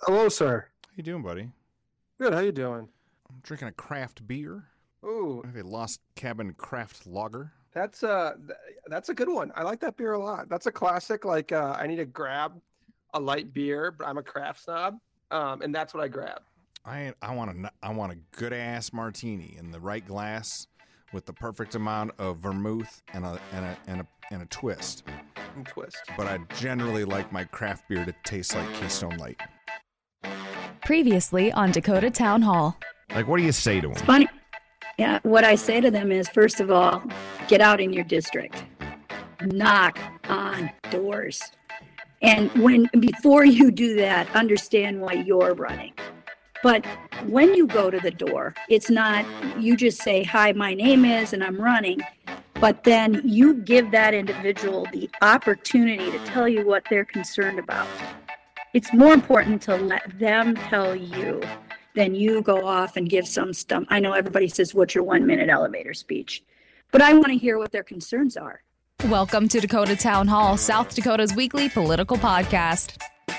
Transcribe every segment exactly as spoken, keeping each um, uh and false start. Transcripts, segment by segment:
Hello, sir. How you doing, buddy? Good. How you doing? I'm drinking a craft beer. Ooh, I have a Lost Cabin Craft Lager. that's uh, th- that's a good one. I like that beer a lot. That's a classic. Like, uh, I need to grab a light beer, but I'm a craft snob, um, and that's what I grab. I I want a I want a good ass martini in the right glass with the perfect amount of vermouth and a and a and a and a twist. And twist. But I generally like my craft beer to taste like Keystone Light. Previously on Dakota Town Hall. Like, what do you say to them? It's funny. Yeah, what I say to them is, first of all, get out in your district. Knock on doors. And when before you do that, understand why you're running. But when you go to the door, it's not, you just say, hi, my name is, and I'm running. But then you give that individual the opportunity to tell you what they're concerned about. It's more important to let them tell you than you go off and give some stuff. I know everybody says, what's your one minute elevator speech? But I want to hear what their concerns are. Welcome to Dakota Town Hall, South Dakota's weekly political podcast.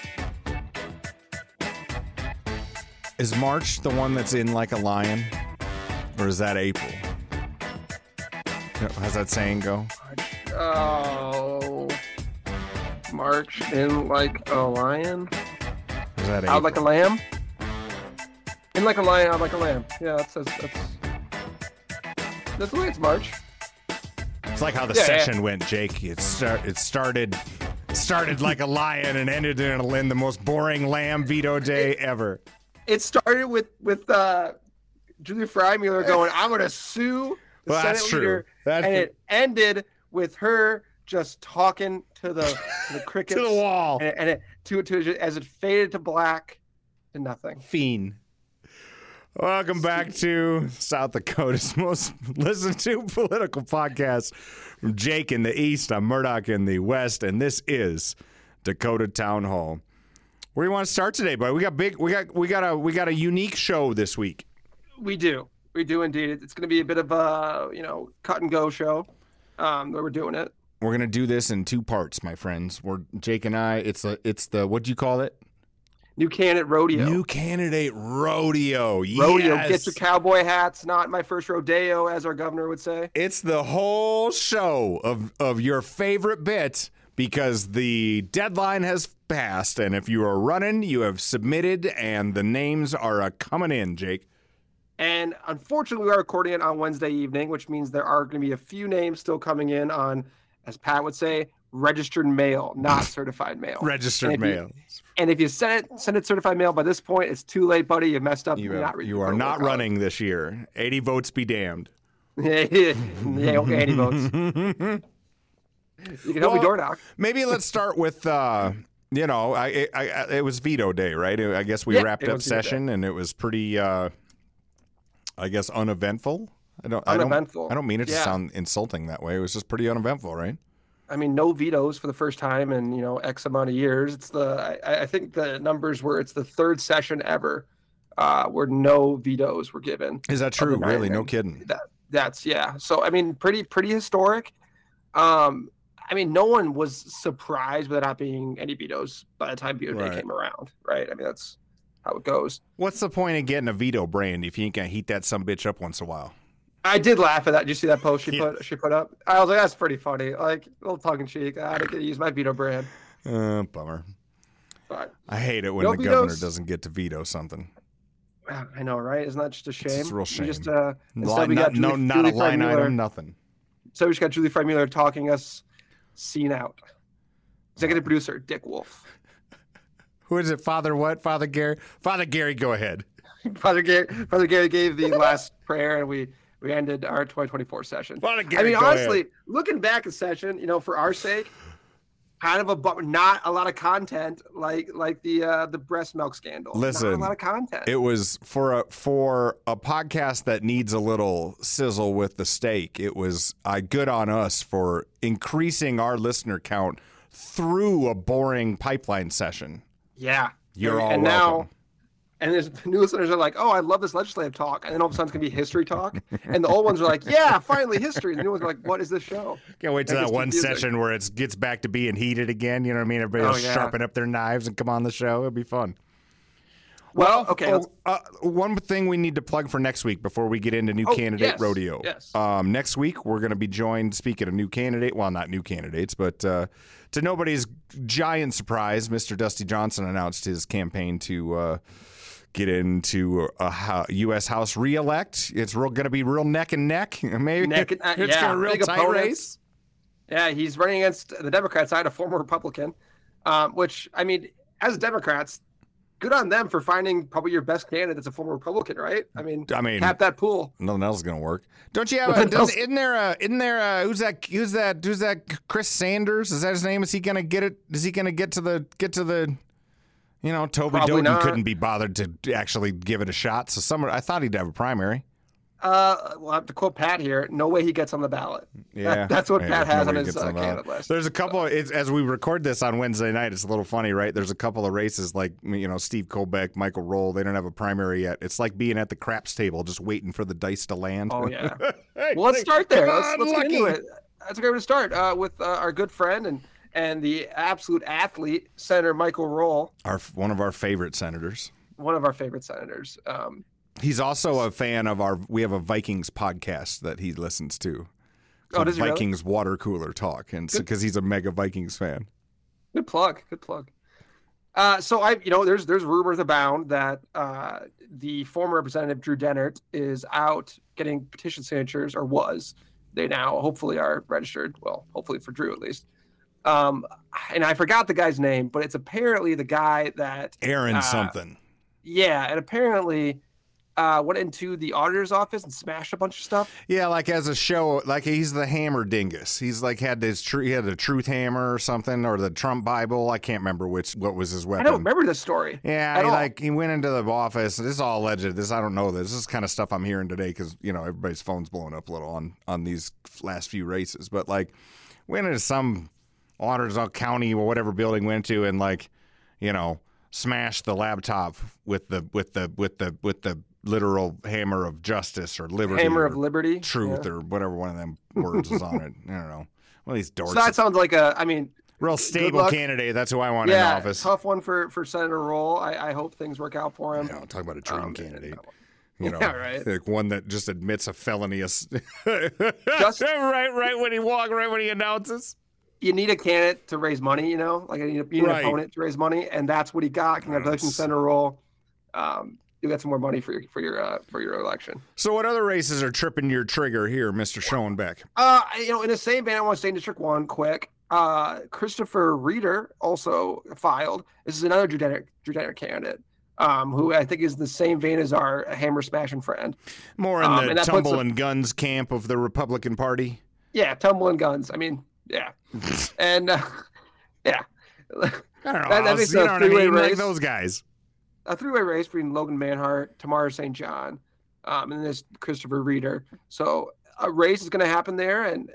Is March the one that's in like a lion? Or is that April? How's that saying go? Oh, March in like a lion. Is that April? Out like a lamb. In like a lion, out like a lamb. Yeah, that says that's that's the way it's March. It's like how the Yeah, session yeah. went, Jake. It start it started started like a lion and ended in, a, in the most boring lamb veto day ever. It started with with uh, Julie Freimuller going, "I'm going to sue the Well, Senate that's true. leader," That's and the- it ended with her just talking to the to the crickets To the wall. and, and it to to as it faded to black to nothing. Fiend. Welcome back to South Dakota's most listened to political podcast. From Jake in the east, I'm Murdoch in the west, and this is Dakota Town Hall. Where do you want to start today, bud? We got big. We got we got a we got a unique show this week. We do, we do indeed. It's going to be a bit of a you know cut and go show. Um, where we're doing it. We're gonna do this in two parts, my friends. We're Jake and I. It's a it's the what do you call it? New candidate rodeo. New candidate rodeo. rodeo. Yes. Get your cowboy hats. Not my first rodeo, as our governor would say. It's the whole show of, of your favorite bit because the deadline has passed, and if you are running, you have submitted, and the names are uh, coming in, Jake. And unfortunately, we are recording it on Wednesday evening, which means there are going to be a few names still coming in on, as Pat would say, registered mail, not certified mail. Registered And if you- mail. And if you send it, send it certified mail by this point, it's too late, buddy. You messed up. You, You're are, not you are not running this year. eighty votes be damned. yeah, okay, any votes. You can help Well, me door knock. Maybe let's start with, uh, you know, I, I, I, it was veto day, right? I guess we Yeah, wrapped it up was veto session, and it was pretty, uh, I guess, uneventful. I don't, I don't, Uneventful. I don't mean it to Yeah. sound insulting that way. It was just pretty uneventful, right? I mean, no vetoes for the first time in you know X amount of years. It's the I, I think the numbers were it's the third session ever uh, where no vetoes were given. Is that true? Of the nine Really? No rings. kidding. That that's yeah. So I mean, pretty pretty historic. Um, I mean, no one was surprised with there not being any vetoes by the time veto day Right. came around, right? I mean, that's how it goes. What's the point of getting a veto brand if you ain't gonna heat that some bitch up once in a while? I did laugh at that. Did you see that post she Yeah. put she put up? I was like, that's pretty funny. Like a little tongue in cheek. I didn't get to use my veto brand, Uh, bummer. but I hate it when No the vetoes. governor doesn't get to veto something. uh, I know, right? Isn't that just a shame? It's a real We shame. just uh, instead Line- we not, got no, Julie, not Julie a line Freimuller- item, nothing. So we just got Julie Freimuller talking us scene out. Executive producer Dick Wolf. Who is it? Father what? Father Gary? Father Gary, go ahead. Father Gary, Father Gary gave the last prayer, and we we ended our twenty twenty-four session. Father I Gary, mean, go honestly, ahead. looking back at session, you know, for our sake, kind of a bummer. Not a lot of content like like the uh, the breast milk scandal. Listen, not a lot of content. It was for a for a podcast that needs a little sizzle with the steak. It was uh, good on us for increasing our listener count through a boring pipeline session. yeah, You're all and welcome. now. And there's new listeners are like, oh, I love this legislative talk. And then all of a sudden it's going to be history talk. And the old ones are like, yeah, finally history. And the new ones are like, what is this show? Can't wait till That that gets one confusing. session where it gets back to being heated again. You know what I mean? Everybody will Oh, yeah. sharpen up their knives and come on the show. It'll be fun. Well, okay. Oh, uh, one thing we need to plug for next week before we get into new Oh, candidate yes, rodeo. yes. Um, next week we're going to be joined. Speaking of new candidate, well, not new candidates, but uh, to nobody's giant surprise, Mister Dusty Johnson announced his campaign to uh, get into a U S House reelect. It's real going to be real neck and neck. Maybe Neck and- uh, it's yeah, going to real big tight opponents. race. Yeah, he's running against the Democrat side, a former Republican, um, which, I mean, as Democrats, good on them for finding probably your best candidate that's a former Republican, right? I mean, I mean, cap that pool. Nothing else is going to work. Don't you have? Nothing A, does, else. isn't there a? Isn't there a? Who's that? Who's that? Who's that? Chris Sanders? Is that his name? Is he going to get it? Is he going to get to the get to the? You know, Toby Probably Doughton not. couldn't be bothered to actually give it a shot. So someone, I thought he'd have a primary. Uh, well, I have to quote Pat here. No way he gets on the ballot. Yeah, That- that's what Yeah, Pat has on nobody his gets uh, on the ballot. candidate list. There's a couple. It's, as we record this on Wednesday night, it's a little funny, right? There's a couple of races like you know Steve Colbeck, Michael Roll. They don't have a primary yet. It's like being at the craps table, just waiting for the dice to land. Oh yeah. Hey, Well, let's start there. come Let's, on, let's get Lucky. into it. That's a great way to start uh, with uh, our good friend and and the absolute athlete, Senator Michael Roll, Our one of our favorite senators. one of our favorite senators. Um, He's also a fan of our. We have a Vikings podcast that he listens to. Oh, does he really? Vikings Water Cooler Talk, and because he's a mega Vikings fan. Good plug. Good plug. Uh, so I, you know, there's there's rumors abound that uh, the former Representative Drew Dennert is out getting petition signatures, or was. They now hopefully are registered. Well, hopefully for Drew at least. Um, and I forgot the guy's name, but it's apparently the guy that Aaron uh, something. Yeah, and apparently uh, went into the auditor's office and smashed a bunch of stuff. Yeah, like as a show, like he's the hammer dingus. He's like had this, tr- he had a truth hammer or something, or the Trump Bible. I can't remember which what was his I weapon. don't remember this story. Yeah, at he all. like he went into the office. This is all alleged. This I don't know. This, this is kind of stuff I'm hearing today because you know everybody's phone's blowing up a little on on these last few races. But like went into some auditor's county or whatever building went to and like you know smashed the laptop with the with the with the with the literal hammer of justice or liberty, Hammer or of Liberty, truth, yeah. or whatever one of them words is on it. I don't know. One of these dorks. So that sounds like a. I mean, Real stable luck. candidate. That's who I want yeah, in office. tough one for for Senator Roll. I, I hope things work out for him. You know, talk about a dream Um, candidate. You know, Yeah, right. like one that just admits a felony. Just Just- right, right when he walk, right when he announces. You need a candidate to raise money, you know, like you need, a, you need Right. an opponent to raise money, and that's what he got. Congratulations, Yes. Senator Roll. Um, you got some more money for your for your uh, for your election. So, what other races are tripping your trigger here, Mister Schoenbeck? Uh, you know, in the same vein, I want to stay in District One quick. Uh, Christopher Reeder also filed. This is another Drew Dennert, Drew Dennert candidate, um, who I think is in the same vein as our hammer smashing friend. More in Um, the and that puts tumble a- and guns camp of the Republican Party. Yeah, tumbling guns. I mean, yeah, and uh, yeah, I don't know. That- that I'll- makes you a know what I three-way mean? Like race. those guys. a three-way race between Logan Manhart, Tamara Saint John, um, and this Christopher Reeder. So a race is going to happen there, and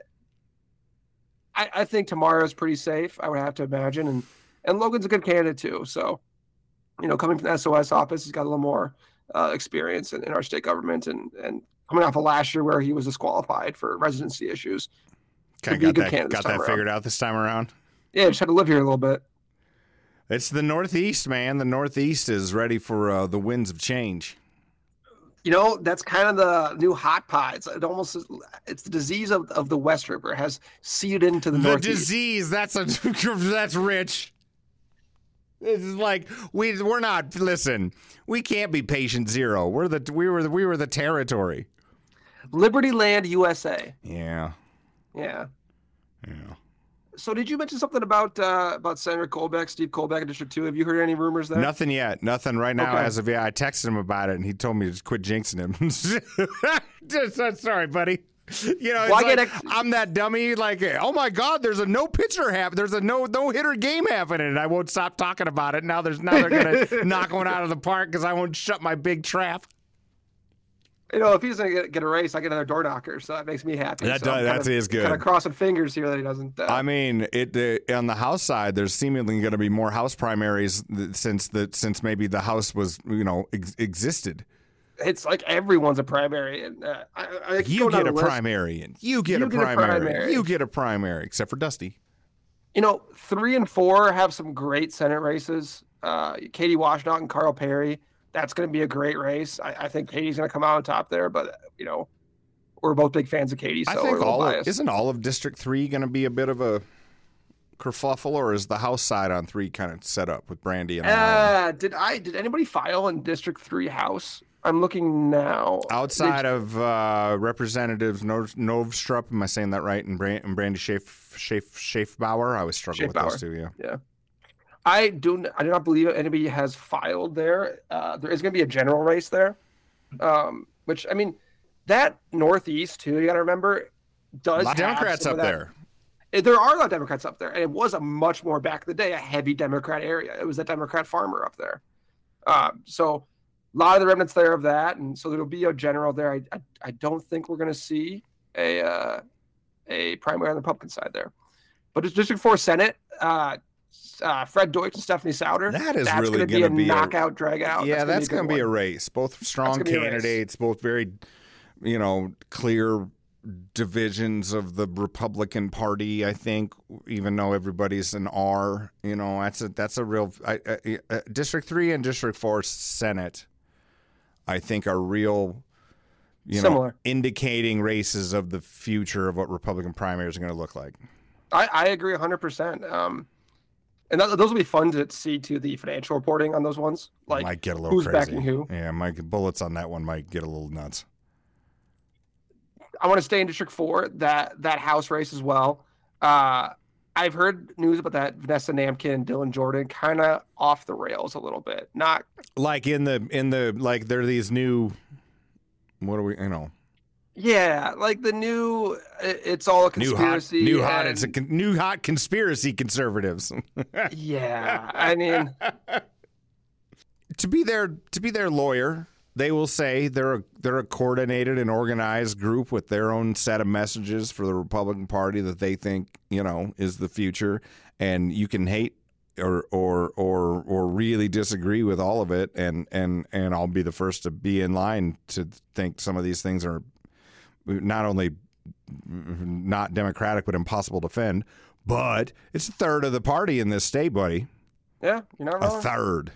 I, I think Tamara is pretty safe. I would have to imagine, and and Logan's a good candidate too. So, you know, coming from the S O S office, he's got a little more uh, experience in, in our state government, and and coming off of last year where he was disqualified for residency issues. Kind Could be a of got good that, candidate got this time that around. figured out this time around. Yeah, just had to live here a little bit. It's the Northeast, man. The Northeast is ready for uh, the winds of change. You know, that's kind of the new hot pot. It's it almost it's the disease of, of the West River has seeded into the, The Northeast. disease. That's a that's rich. This is like we we're not. Listen, we can't be patient zero. We're the we were the, we were the territory. Liberty Land, U S A. Yeah, Yeah. yeah. So did you mention something about uh, about Senator Colbeck, Steve Colbeck in District Two? Have you heard any rumors there? Nothing yet. Nothing right now. Okay. As of yeah, I texted him about it, and he told me to just quit jinxing him. just, uh, sorry, buddy. You know, it's Well, I get like, ex- I'm that dummy. Like, oh my God, there's a no pitcher hap. There's a no no hitter game happening, and I won't stop talking about it. Now there's now they're gonna knock one out of the park because I won't shut my big trap. You know, if he doesn't get, get a race, I get another door knocker, so that makes me happy. That so does- I'm that kind of, is good. Kind of crossing fingers here that he doesn't. Uh, I mean, it uh, on the House side, there's seemingly going to be more House primaries th- since the since maybe the House was you know ex- existed. it's like everyone's a primary, and uh, I, I I could You go down get a the list. primary, and you get, You a, get a primary. primary. You get a primary, except for Dusty. You know, three and four have some great Senate races. Uh, Katie Washington and Carl Perry that's going to be a great race. I, I think Katie's going to come out on top there, but you know, we're both big fans of Katie, so I think we're all of, biased. isn't all of District Three going to be a bit of a kerfuffle, or is the House side on three kind of set up with Brandy and? Uh, did I? Did anybody file in District Three House? I'm looking now. Outside they, of uh, Representatives Nov- Novstrup, am I saying that right? And, Brand- and Brandy Schaaf- Schaaf- Schaafbauer, I always struggle with those two. Yeah, yeah. I do. I do not believe anybody has filed there. Uh, there is going to be a general race there, um, which I mean, that Northeast too. You got to remember, does a lot of Democrats up there. There are a lot of Democrats up there, and it was a much more back in the day a heavy Democrat area. It was a Democrat farmer up there, um, so. A lot of the remnants there of that, and so there'll be a general there. I I, I don't think we're going to see a uh, a primary on the Republican side there, but it's District Four Senate. Uh, uh, Fred Deutsch and Stephanie Souter. That is that's really going to be a be knockout, a, drag out. Yeah, that's going to be a race. Both strong candidates, both very, you know, clear divisions of the Republican Party. I think, even though everybody's an R, you know, that's a that's a real I, I, uh, District Three and District Four Senate. I think are real, you Similar. know, indicating races of the future of what Republican primaries are going to look like. I, I agree one hundred percent. Um, and that, those will be fun to see, too, the financial reporting on those ones. Like, might get a little who's crazy. backing who. Yeah, my bullets on that one might get a little nuts. I want to stay in District four, that, that House race as well. Uh, I've heard news about that Vanessa Namkin and Dylan Jordan kind of off the rails a little bit. Not like in the in the like there are these new what are we you know yeah like the new it's all a conspiracy new hot, new hot and, it's a con, new hot conspiracy conservatives. Yeah, I mean to be their to be their lawyer. They will say they're a, they're a coordinated and organized group with their own set of messages for the Republican Party that they think, you know, is the future. And you can hate or or or or really disagree with all of it. And, and, and I'll be the first to be in line to think some of these things are not only not democratic but impossible to defend. But it's a third of the party in this state, buddy. Yeah, you're not wrong. A third.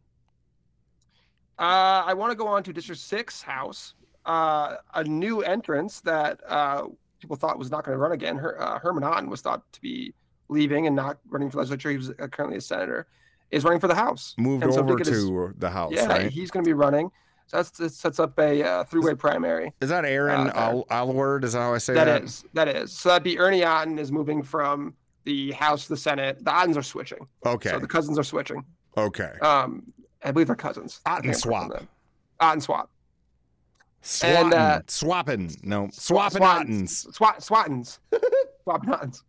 Uh, I want to go on to District six House, uh, a new entrance that uh, people thought was not going to run again. Her, uh, Herman Otten was thought to be leaving and not running for legislature. He was currently a senator, is running for the House. Moved and so over to is, the House, yeah, right? he's going to be running. So that's, that sets up a uh, three-way primary. Is that Aaron uh, Alward? Is that how I say that? That is. That is. So that'd be Ernie Otten is moving from the House to the Senate. The Ottens are switching. Okay. So the cousins are switching. Okay. Um, I believe they're cousins. Otten swap. Otten swap. Swatting. And, uh, swapping. No. Swapping Ottens. Swat, swattens. Swapping Ottens.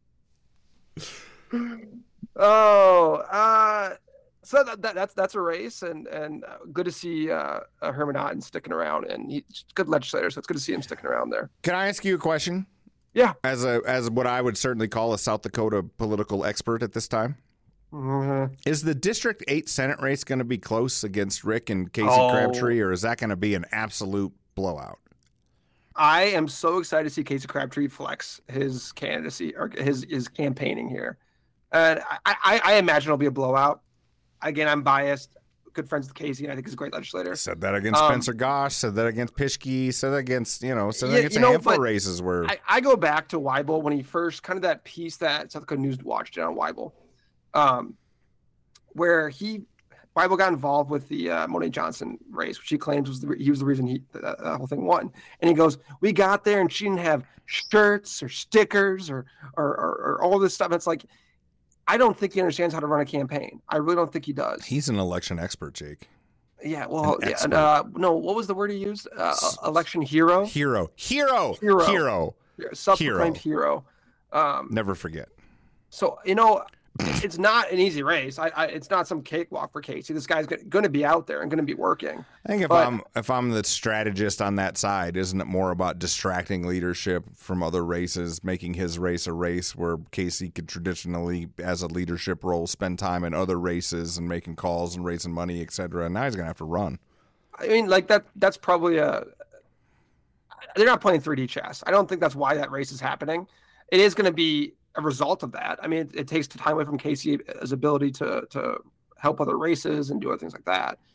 Oh, uh, so that, that, that's that's a race, and and uh, good to see uh, uh, Herman Otten sticking around, and he's a good legislator, so it's good to see him sticking around there. Can I ask you a question? Yeah. As a as what I would certainly call a South Dakota political expert at this time. Mm-hmm. Is the District eight Senate race going to be close against Rick and Casey oh. Crabtree, or is that going to be an absolute blowout? I am so excited to see Casey Crabtree flex his candidacy or his his campaigning here, and I, I, I imagine it'll be a blowout. Again, I'm biased. Good friends with Casey, and I think he's a great legislator. Said that against um, Spencer Gosh. Said that against Pischke. Said that against you know. Said that yeah, against you a know, handful of races where I, I go back to Weibel when he first kind of that piece that South Dakota News watched on Weibel. Um, where he Weibel got involved with the uh, Monet Johnson race, which he claims was the, he was the reason he that, that whole thing won. And he goes, "We got there, and she didn't have shirts or stickers or or, or, or all this stuff." It's like, I don't think he understands how to run a campaign. I really don't think he does. He's an election expert, Jake. Yeah, well, yeah, and, uh, no, what was the word he used? Uh, election hero. Hero, hero, hero, hero, self-proclaimed hero. hero. Um, Never forget. So you know. It's not an easy race. I, I, it's not some cakewalk for Casey. This guy's going to be out there and going to be working. I think if but, I'm if I'm the strategist on that side, isn't it more about distracting leadership from other races, making his race a race where Casey could traditionally, as a leadership role, spend time in other races and making calls and raising money, et cetera. And now he's going to have to run. I mean, like that. That's probably a. They're not playing three D chess. I don't think that's why that race is happening. It is going to be a result of that. I mean, it, it takes time away from Casey's ability to to help other races and do other things like that.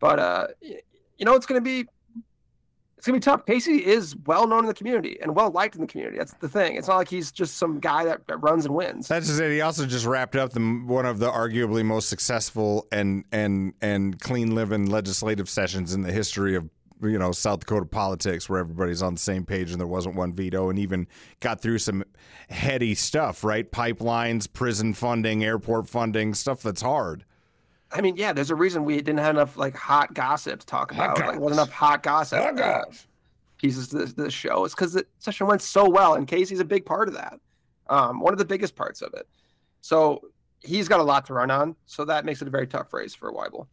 But uh, you know, it's going to be it's going to be tough. Casey is well known in the community and well liked in the community. That's the thing. It's not like he's just some guy that, that runs and wins. That's just it. He also just wrapped up the one of the arguably most successful and and and clean living legislative sessions in the history of, you know, South Dakota politics, where everybody's on the same page and there wasn't one veto, and even got through some heady stuff, right? Pipelines, prison funding, airport funding, stuff that's hard. I mean, yeah, there's a reason we didn't have enough like hot gossip to talk about. Like, wasn't enough hot gossip Hot uh, pieces to this, this show. It's because the session went so well, and Casey's a big part of that. Um, one of the biggest parts of it. So he's got a lot to run on. So that makes it a very tough race for Weibel.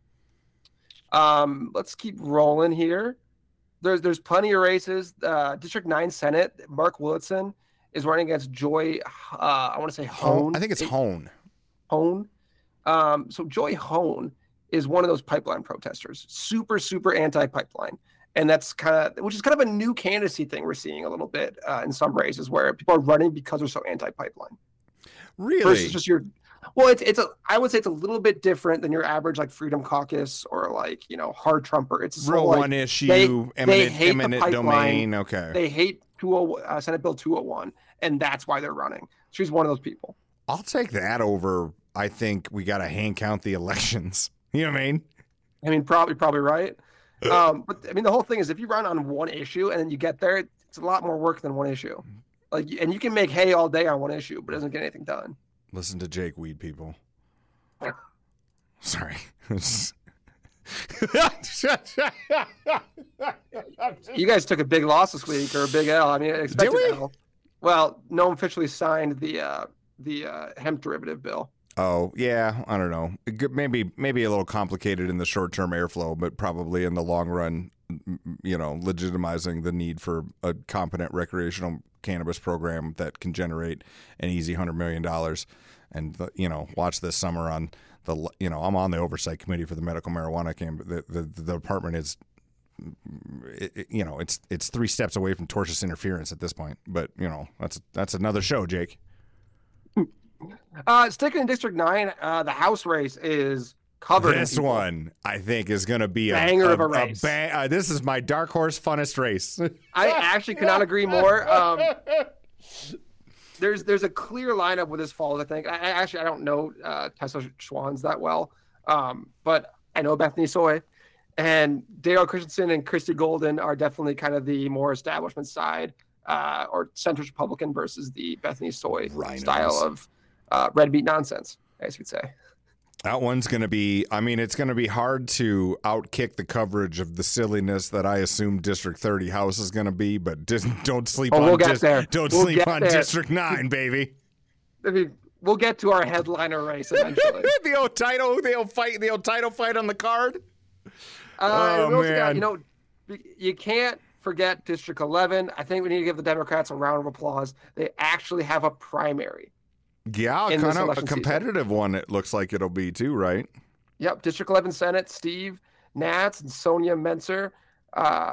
Um, let's keep rolling here. There's there's plenty of races. Uh, District nine Senate, Mark Willitson is running against Joy. Uh, I want to say Hone. I think it's Hone. Hone. Um, so Joy Hone is one of those pipeline protesters, super, super anti-pipeline. And that's kind of, which is kind of a new candidacy thing we're seeing a little bit uh, in some races where people are running because they're so anti-pipeline. Really? Versus just your, well, it's, it's a, I would say it's a little bit different than your average like Freedom Caucus or like, you know, hard Trumper. It's real like, one issue, they, eminent, they hate eminent the domain. Okay. They hate two oh, uh, Senate Bill two oh one, and that's why they're running. She's one of those people. I'll take that over. I think we got to hand count the elections. You know what I mean? I mean, probably, probably right. Um, but I mean, the whole thing is if you run on one issue and then you get there, it's a lot more work than one issue. Like, and you can make hay all day on one issue, but it doesn't get anything done. Listen to Jake Weed, people. Sorry. You guys took a big loss this week, or a big L. I mean, expected Did we? L. Well, no one officially signed the uh, the uh, hemp derivative bill. Oh, yeah, I don't know. It could- Maybe maybe a little complicated in the short-term airflow, but probably in the long run, m- you know, legitimizing the need for a competent recreational cannabis program that can generate an easy one hundred million dollars. And, the- you know, watch this summer on the, you know, I'm on the oversight committee for the medical marijuana camp. The, the, the department is, it, it- you know, it's it's three steps away from tortious interference at this point. But, you know, that's that's another show, Jake. Uh, sticking in District nine, uh, the House race is covered in This people. one, I think, is going to be a Banger a, of a race. bang- uh, this is my dark horse funnest race. I actually could not agree more. Um, there's there's a clear lineup with this falls. I think. I, I actually I don't know uh, Tessa Schwans that well, um, but I know Bethany Soy, and Dale Christensen and Christy Golden are definitely kind of the more establishment side, uh, or centrist Republican versus the Bethany Soy Rhinos. style of uh, red meat nonsense, I guess you could say. That one's going to be, I mean, it's going to be hard to outkick the coverage of the silliness that I assume District thirty House is going to be, but just don't sleep Oh, on we'll get dis- there. don't We'll sleep get on there. District nine, baby. I mean, we'll get to our headliner race eventually. the old title, the old fight, the old title fight on the card. Uh, Oh, we also got, man. you know, you can't forget District eleven. I think we need to give the Democrats a round of applause. They actually have a primary. Yeah, In kind this of a election season. competitive one. It looks like it'll be too, right? Yep, District eleven Senate, Steve Nats and Sonia Menser. Uh,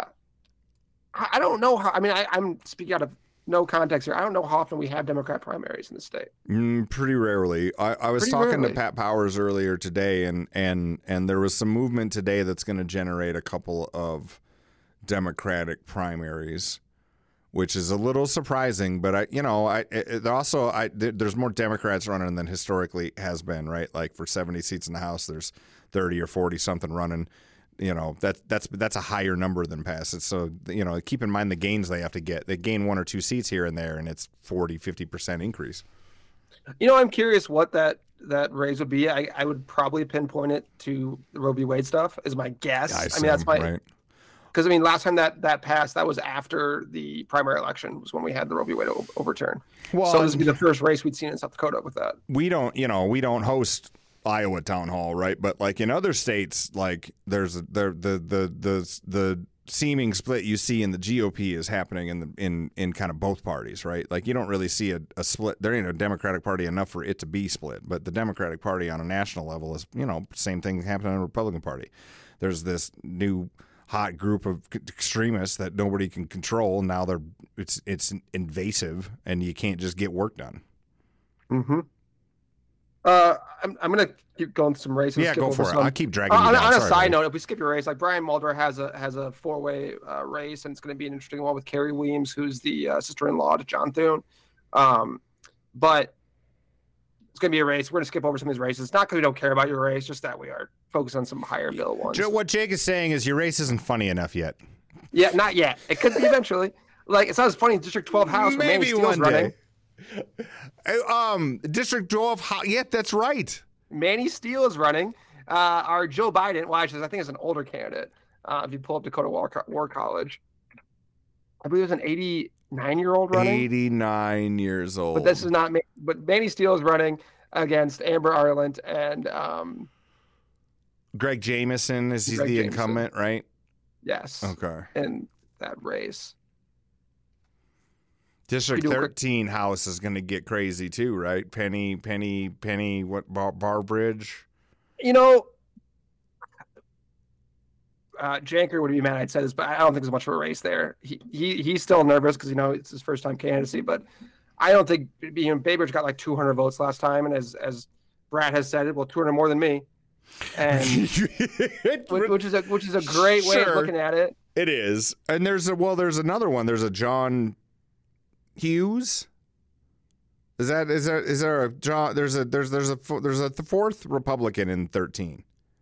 I I don't know how. I mean, I, I'm speaking out of no context here. I don't know how often we have Democrat primaries in the state. Mm, pretty rarely. I, I was Pretty talking rarely. to Pat Powers earlier today, and and and there was some movement today that's going to generate a couple of Democratic primaries, which is a little surprising. But I, you know, I it, also I there- there's more Democrats running than historically has been, right? Like for seventy seats in the House, there's thirty or forty something running. You know, that that's that's a higher number than past. It's so, you know, keep in mind the gains they have to get. They gain one or two seats here and there, and it's forty, fifty percent increase. You know, I'm curious what that that raise would be. I, I would probably pinpoint it to the Roe v. Wade stuff, is my guess. I, mean, that's assume, my right? because I mean, last time that that passed, that was after the primary election, was when we had the Roe v. Wade o- overturn. Well, So this would be the first race we'd seen in South Dakota with that. we don't, you know, we don't host Iowa town hall, right? But like in other states, like there's there the the the the seeming split you see in the G O P is happening in the in in kind of both parties, right? Like you don't really see a, a split. There ain't a Democratic Party enough for it to be split, but the Democratic Party on a national level is, you know, same thing happening in the Republican Party. There's this new hot group of c- extremists that nobody can control. Now they're it's it's invasive, and you can't just get work done. Mm-hmm. Uh, I'm, I'm going to keep going through some races. Yeah, skip go over for it. some- I'll keep dragging Uh, you on, down. on a Sorry, side buddy. note, if we skip your race, like Brian Mulder has a has a four way uh, race, and it's going to be an interesting one with Carrie Weems, who's the uh, sister-in-law to John Thune. Um, but it's going to be a race. We're going to skip over some of these races. Not because we don't care about your race, just that we are focused on some higher bill ones. Joe, what Jake is saying is your race isn't funny enough yet. Yeah, not yet. It could be eventually. Like it's not as funny. District twelve House, where Manny Maybe Steele's one running. day. Um, District twelve. Ho- yeah, that's right. Manny Steele is running. Uh, our Joe Biden, well, actually, I think is an older candidate. Uh, if you pull up Dakota War, War College, I believe there's an eighty-nine-year-old running. eighty-nine years old. But this is not. But Manny Steele is running against Amber Ireland and um, Greg Jameson. Is he Greg the Jameson. incumbent, right? yes, Okay. in that race. District You do a quick- thirteen house is going to get crazy too, right? Penny, Penny, Penny. What Bar, Barbridge? You know, uh, Janker would be mad I'd said this, but I don't think there's much of a race there. He, he he's still nervous because you know it's his first time candidacy, but I don't think you know Baybridge got like two hundred votes last time, and as as Brad has said, it well two hundred more than me, and which, which is a which is a great way Sure. of looking at it. It is, and there's a well, there's another one. There's a John Hughes. Is that is there is there a John? There's a there's there's a fo- there's a th- fourth Republican in thirteen.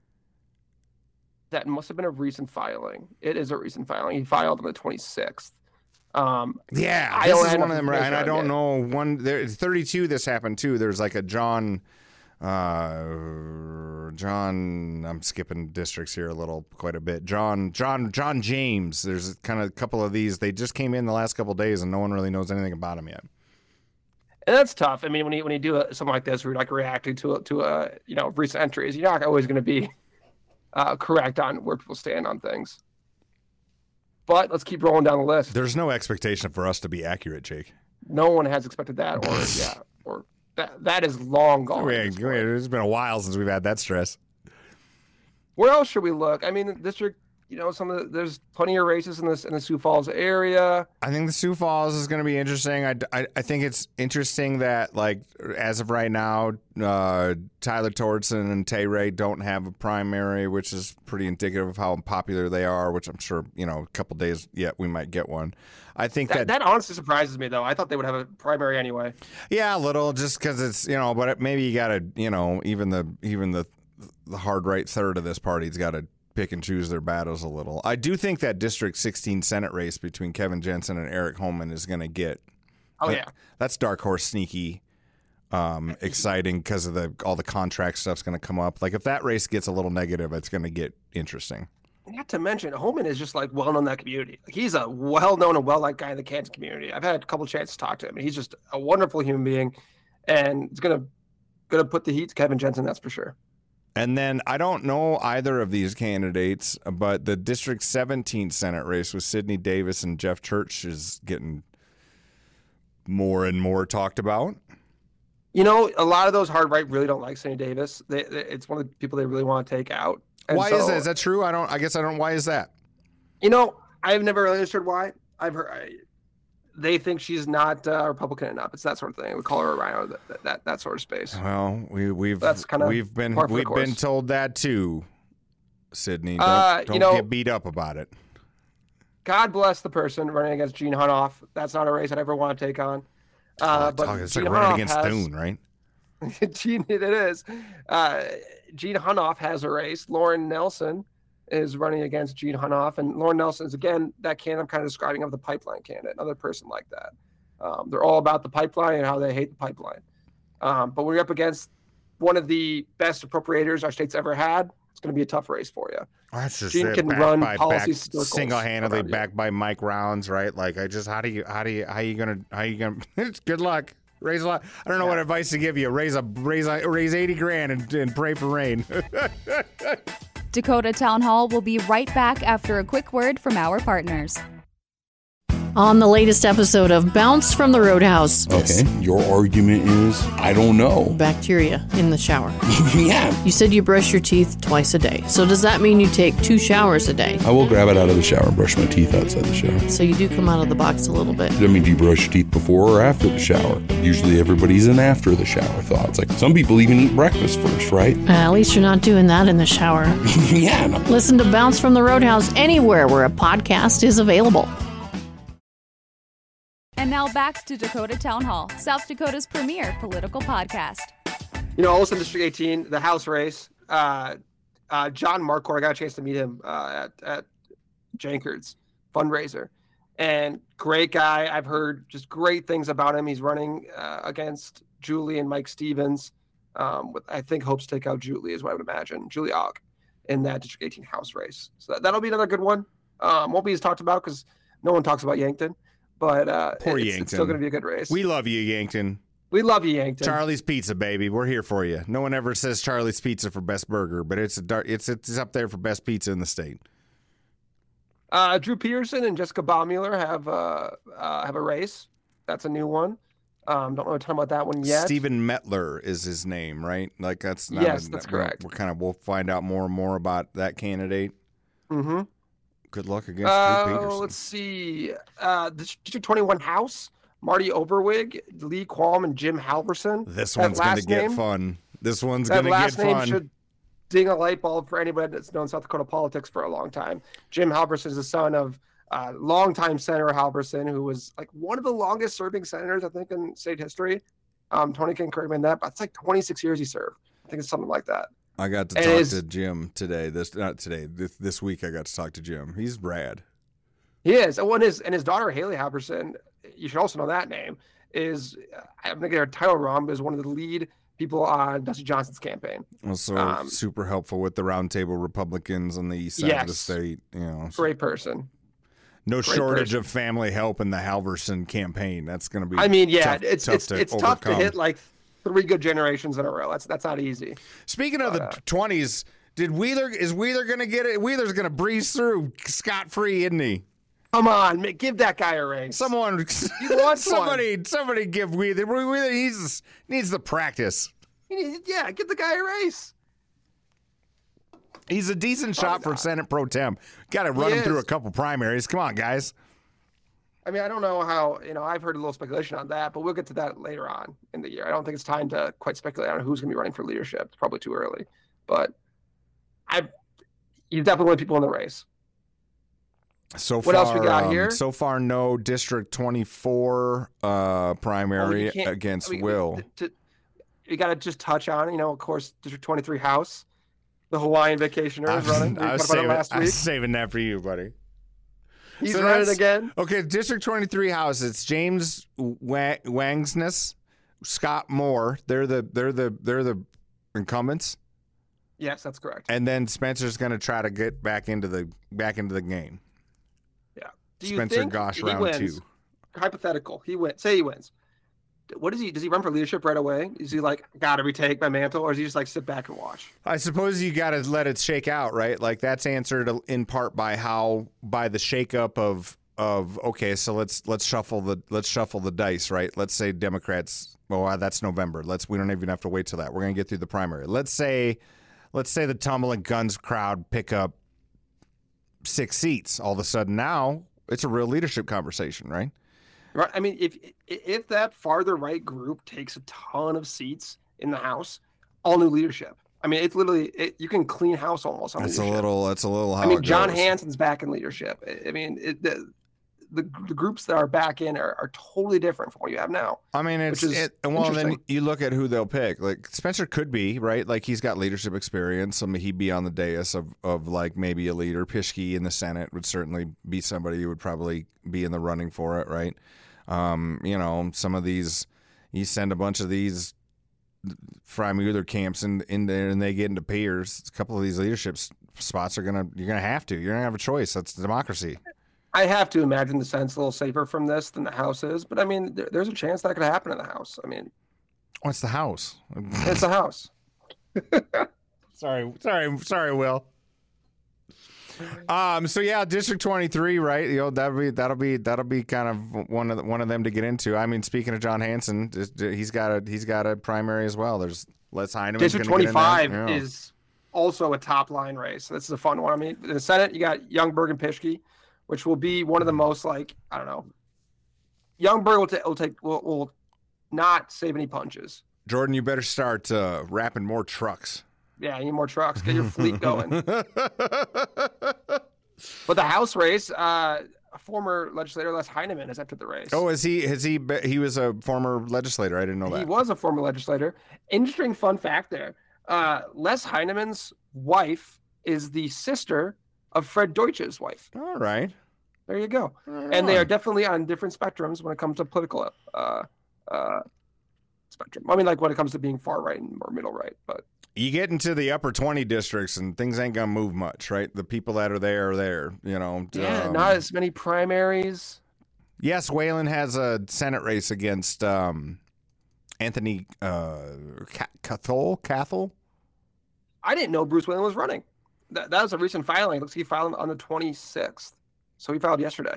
That must have been a recent filing. It is a recent filing. He filed on the twenty-sixth. Um, Yeah, I this don't is have one of them, information and I on don't it. know one. There, thirty-two. This happened too. There's like a John, uh, John. I'm skipping districts here a little, quite a bit. John, John, John James. There's kind of a couple of these. They just came in the last couple of days, and no one really knows anything about them yet. And that's tough. I mean, when you when you do a, something like this, where you're like reacting to a, to a you know recent entries, you're not always going to be uh, correct on where people stand on things. But let's keep rolling down the list. There's no expectation for us to be accurate, Jake. No one has expected that, or yeah, or that that is long gone. Wait, at this wait, point. it's been a while since we've had that stress. Where else should we look? I mean, the district. You know, some of the, there's plenty of races in this in the Sioux Falls area. I think the Sioux Falls is going to be interesting. I, I, I think it's interesting that, like, as of right now, uh, Tyler Tortson and Tay Ray don't have a primary, which is pretty indicative of how popular they are, which I'm sure, you know, a couple days yet we might get one. I think That, that, that honestly surprises me, though. I thought they would have a primary anyway. yeah, a little, just because it's, you know, but it, maybe you got to, you know, even the even the the hard right third of this party's got to pick and choose their battles a little. I do think that District sixteen Senate race between Kevin Jensen and Eric Holman is going to get. Oh that- yeah, That's dark horse sneaky, um, exciting because of the all the contract stuff's going to come up. Like if that race gets a little negative, it's going to get interesting. not to mention Holman is just like well known in that community. Like, he's a well known and well liked guy in the Kansas community. I've had a couple chances to talk to him, and he's just a wonderful human being, and it's gonna gonna put the heat to Kevin Jensen, that's for sure. And then I don't know either of these candidates, but the District seventeen Senate race with Sidney Davis and Jeff Church is getting more and more talked about. You know, a lot of those hard right really don't like Sidney Davis. They, they, it's one of the people they really want to take out. And Why so, is that? Is that true? I don't. I guess I don't. Why is that? You know, I've never really understood why. I've heard I, they think she's not uh, Republican enough. It's that sort of thing. We call her a rhino. That that, that, that sort of space. Well, we we've That's kinda we've been par for the we've been course. told that too, Sydney. Don't, Uh, you don't know- get beat up about it. God bless the person running against Gene Hunoff. That's not a race I'd ever want to take on. Uh, Oh, but talk- it's Gene like running Hunoff against has, Thune, right? Gene, it is. Uh, Gene Hunoff has a race. Lauren Nelson is running against Gene Hunoff, and Lauren Nelson is again that candidate I'm kind of describing of the pipeline candidate, another person like that. Um, they're all about the pipeline and how they hate the pipeline. Um, but when you're up against one of the best appropriators our state's ever had, it's going to be a tough race for you. That's just Gene it. can Backed run by, policy backed circles single-handedly around you. backed by Mike Rounds, right? Like I just how do you how do you how you gonna how you gonna? It's good luck. Raise a lot. I don't know what advice to give you. Raise a raise a, raise eighty grand and, and pray for rain. Dakota Town Hall will be right back after a quick word from our partners. on the latest episode of Bounce from the Roadhouse. Okay, your argument is, I don't know. Bacteria in the shower. Yeah. You said you brush your teeth twice a day. So does that mean you take two showers a day? I will grab it out of the shower and brush my teeth outside the shower. So you do come out of the box a little bit. I mean, do you brush your teeth before or after the shower? Usually everybody's an after the shower thoughts. Like, some people even eat breakfast first, right? Uh, at least you're not doing that in the shower. Yeah. No. Listen to Bounce from the Roadhouse anywhere where a podcast is available. And now back to Dakota Town Hall, South Dakota's premier political podcast. You know, also in District eighteen, the House race, uh, uh, John Marquardt, I got a chance to meet him uh, at, at Jankards fundraiser. And great guy. I've heard just great things about him. He's running uh, against Julie and Mike Stevens. Um, with, I think hopes to take out Julie is what I would imagine. Julie Ogg in that District eighteen House race. So that, that'll be another good one. Um, won't be as talked about because no one talks about Yankton. But uh, Poor it's, Yankton. it's still going to be a good race. We love you, Yankton. We love you, Yankton. Charlie's Pizza, baby. We're here for you. No one ever says Charlie's Pizza for best burger, but it's a dar- it's it's up there for best pizza in the state. Uh, Drew Peterson and Jessica Baumüller have uh, uh, have a race. That's a new one. Um, don't know a ton about that one yet. Stephen Mettler is his name, right? Like that's not Yes, a, that's we're, correct. We're kind of we'll find out more and more about that candidate. Mm-hmm. Good luck against Uh, Drew Peterson. let's see. Uh, District twenty-one House, Marty Overwig, Lee Qualm, and Jim Halverson. This That one's going to last get name- fun. This one's That going to get last name fun. should ding a light bulb for anybody that's known South Dakota politics for a long time. Jim Halverson is the son of uh, longtime Senator Halverson, who was like one of the longest serving senators, I think, in state history. Um, Tony can correct me on that, but it's like twenty-six years he served. I think it's something like that. I got to And talk his- to Jim today. This not today. This, this week I got to talk to Jim. He's rad. He is. And, one is, and his daughter, Haley Halverson, you should also know that name, is, I'm going to get her title wrong, but is one of the lead people on Dusty Johnson's campaign. Also Um, super helpful with the roundtable Republicans on the east side of the Yes. state. You know, so Great person. no great shortage person. of family help in the Halverson campaign. That's going to be. I mean, yeah, tough, it's tough it's to it's tough to overcome. hit like three good generations in a row. That's that's not easy. Speaking of But, the uh, twenties, did Wheeler is Wheeler going to get it? Wheeler's going to breeze through scot free, isn't he? Come on, ma- give that guy a race. Someone, want somebody, somebody, give Wheeler. Wheeler needs needs the practice. He needs- yeah, give the guy a race. He's a decent shot for not. Senate pro tem. Got to run He him through a is. couple primaries. Come on, guys. I mean, I don't know how, you know, I've heard a little speculation on that, but we'll get to that later on in the year. I don't think it's time to quite speculate on who's going to be running for leadership. It's probably too early. But I, you definitely want people in the race. So What far, else we got um, here? So far, no District twenty-four uh, primary you can't- against I mean, Will. to- you got to just touch on, you know, of course, District twenty-three House, the Hawaiian vacationer is running. We I was, talked about saving, it last I was week. saving that for you, buddy. He's So running that's- again. Okay, District twenty-three House. It's James Wa- Wangsness, Scott Moore. They're the they're the they're the incumbents, Yes, that's correct. and then Spencer's going to try to get back into the back into the game. Yeah. Do you Spencer think Gosh, he round wins? two. Hypothetical. He wins. Say he wins. What does he? Does he run for leadership right away? Is he like, gotta retake my mantle, or is he just like sit back and watch? I suppose you got to let it shake out, right? Like that's answered in part by how by the shakeup of of okay, so let's let's shuffle the let's shuffle the dice, right? Let's say Democrats. Well, uh, that's November. Let's we don't even have to wait till that. We're gonna get through the primary. Let's say let's say the tumbling guns crowd pick up six seats. All of a sudden now it's a real leadership conversation, right? Right. I mean, if if that farther right group takes a ton of seats in the House, all new leadership. I mean, it's literally it, you can clean house almost on That's a leadership. little. That's a little. How I mean, it John goes. Hansen's back in leadership. I- I mean, it, the, the the groups that are back in are, are totally different from what you have now. I mean, it's which is it, well. Then interesting. you look at who they'll pick. Like Spencer could be right. Like he's got leadership experience. I mean, he'd be on the dais of of like maybe a leader. Pischke in the Senate would certainly be somebody who would probably be in the running for it, right? Um, you know, some of these, you send a bunch of these Freimuller camps in in there, and they get into peers. A couple of these leadership s- spots are gonna you're gonna have to. You're gonna have a choice. That's democracy. I have to imagine the Senate's a little safer from this than the House is, but I mean, there, there's a chance that could happen in the House. I mean, What's the House? it's a House. sorry, sorry, sorry, Will. Um. So yeah, District twenty-three, right? You know, that'll be that'll be that'll be kind of one of the, one of them to get into. I mean, speaking of John Hanson, he's got a he's got a primary as well. There's Les Heineman. District twenty-five yeah. is also a top line race. This is a fun one. I mean, in the Senate, you got Youngberg and Pischke, which will be one of the most like I don't know. Youngberg will, ta- will take will, will not save any punches. Jordan, you better start uh, wrapping more trucks. Yeah, you need more trucks. Get your fleet going. But the House race, uh, a former legislator, Les Heineman, has entered the race. Oh, is he? Has he? He was a former legislator. I didn't know that. He was a former legislator. Interesting fun fact there. Uh, Les Heineman's wife is the sister of Fred Deutsch's wife. All right. There you go. Right and they on. are definitely on different spectrums when it comes to political uh, uh, spectrum. I mean, like when it comes to being far right or middle right, but. You get into the upper twenty districts and things ain't gonna move much, right? The people that are there are there, you know. Yeah, um, not as many primaries. Yes, Whalen has a Senate race against um, Anthony uh, Cathol. Cathol. I didn't know Bruce Whalen was running. That that was a recent filing. Looks like he filed on the twenty-sixth, so he filed yesterday.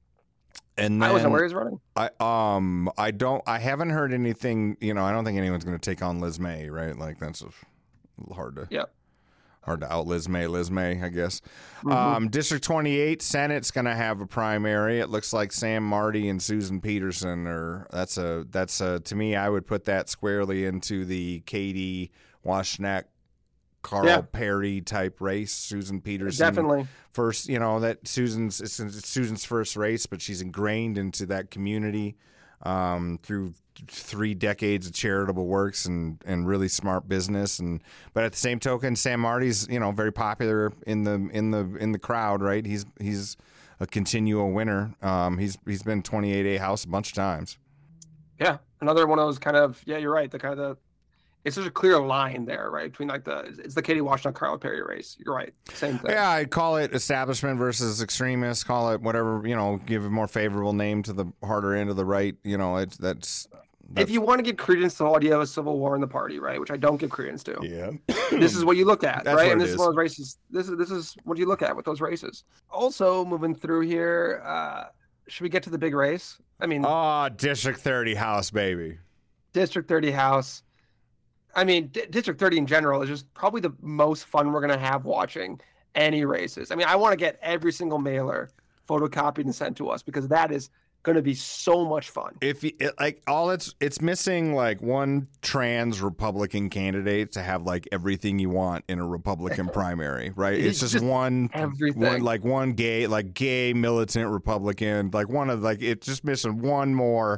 And then, I wasn't aware he was running. I um I don't I haven't heard anything. You know, I don't think anyone's gonna take on Liz May, right? Like that's a, hard to yeah. Hard to out Liz May, Liz May, I guess. Mm-hmm. Um, District twenty-eight, Senate's going to have a primary. It looks like Sam Marty and Susan Peterson are. That's a. That's a. To me, I would put that squarely into the Katie Washnak, Carl Yeah. Perry type race. Susan Peterson, Definitely. first. You know that Susan's it's, it's Susan's first race, but she's ingrained into that community um, through three decades of charitable works and, and really smart business. And but at the same token, Sam Marty's, you know, very popular in the in the in the crowd, right? He's he's a continual winner. Um, he's he's been twenty-eight A House a bunch of times. Yeah, another one of those kind of yeah, you're right. The kind of the it's such a clear line there, right? Between like the it's the Katie Washington Carl Perry race. You're right. Same thing. Yeah, I'd call it establishment versus extremist. Call it whatever, you know, give a more favorable name to the harder end of the right. You know, it's that's. That's, if you want to give credence to the idea of a civil war in the party, right, which I don't give credence to, yeah, this is what you look at, That's right? what And it this is. is one of those races. This is this is what you look at with those races. Also, moving through here, uh, should we get to the big race? I mean, oh, District thirty House, baby. District thirty House. I mean, D- District thirty in general is just probably the most fun we're gonna have watching any races. I mean, I want to get every single mailer photocopied and sent to us because that is going to be so much fun. If you, it, like all it's it's missing like one trans Republican candidate to have like everything you want in a Republican primary, right? It's, It's just, just one everything. one like one gay like gay militant Republican, like one of like it's just missing one more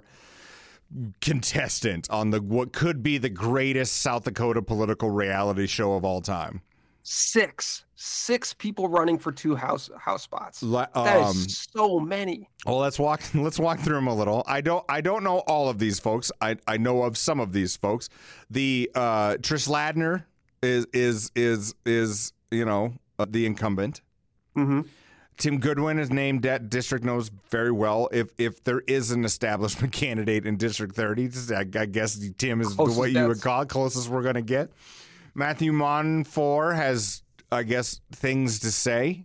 contestant on the what could be the greatest South Dakota political reality show of all time. Six, six people running for two house house spots. Le- That um, is so many. Well, let's walk. Let's walk through them a little. I don't. I don't know all of these folks. I, I know of some of these folks. The uh, Trish Ladner is is is is you know uh, the incumbent. Mm-hmm. Tim Goodwin is named. That district knows very well. If if there is an establishment candidate in District thirty, I, I guess Tim is Closest what you would that's- call it, closest we're going to get. Matthew Monfort has, I guess, things to say.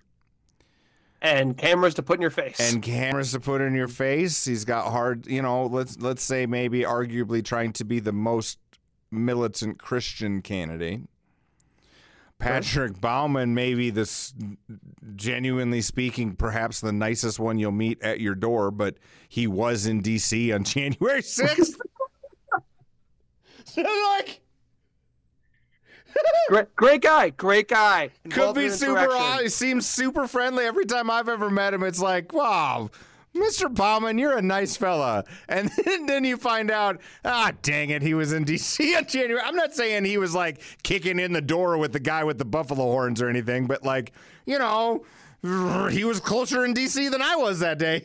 And cameras to put in your face. And cameras to put in your face. He's got hard, you know, let's let's say maybe arguably trying to be the most militant Christian candidate. Patrick Bauman, maybe this genuinely speaking, perhaps the nicest one you'll meet at your door, but he was in D C on January sixth. So like great, great guy, great guy. could Involved be in super insurrection. odd. He seems super friendly. Every time I've ever met him, it's like, wow, Mister Bauman, you're a nice fella. And then, then you find out, ah, dang it, he was in D C on January. I'm not saying he was like kicking in the door with the guy with the buffalo horns or anything, but like, you know, he was closer in D C than I was that day.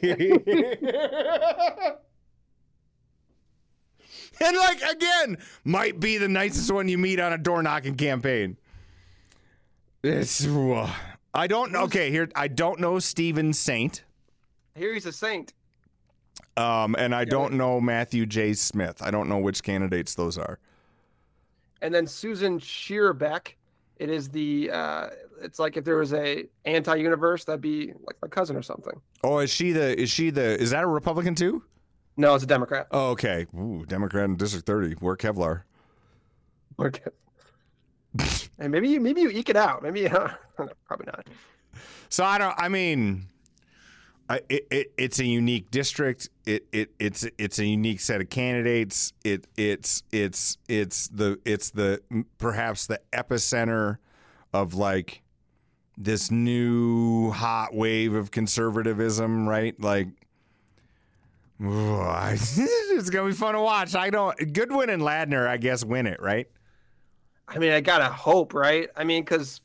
And like, again, might be the nicest one you meet on a door knocking campaign. It's, uh, I don't know. Okay, here, I don't know Stephen Saint. Here he's a saint. Um, and I don't know Matthew J. Smith. I don't know which candidates those are. And then Susan Shearbeck It is the. Uh, it's like if there was a anti-universe, that'd be like my cousin or something. Oh, is she the? Is she the? Is that a Republican too? No, it's a Democrat. Oh, okay. Ooh, Democrat in District thirty. Wear Kevlar. Okay. And maybe you maybe you eke it out. Maybe uh, probably not. So I don't. I mean, I, it, it it's a unique district. It it it's it's a unique set of candidates. It it's it's it's the it's the perhaps the epicenter of like this new hot wave of conservatism, right? Like, oh, it's gonna be fun to watch. I don't. Goodwin and Ladner, I guess, win it, right? I mean, I gotta hope, right? I mean, because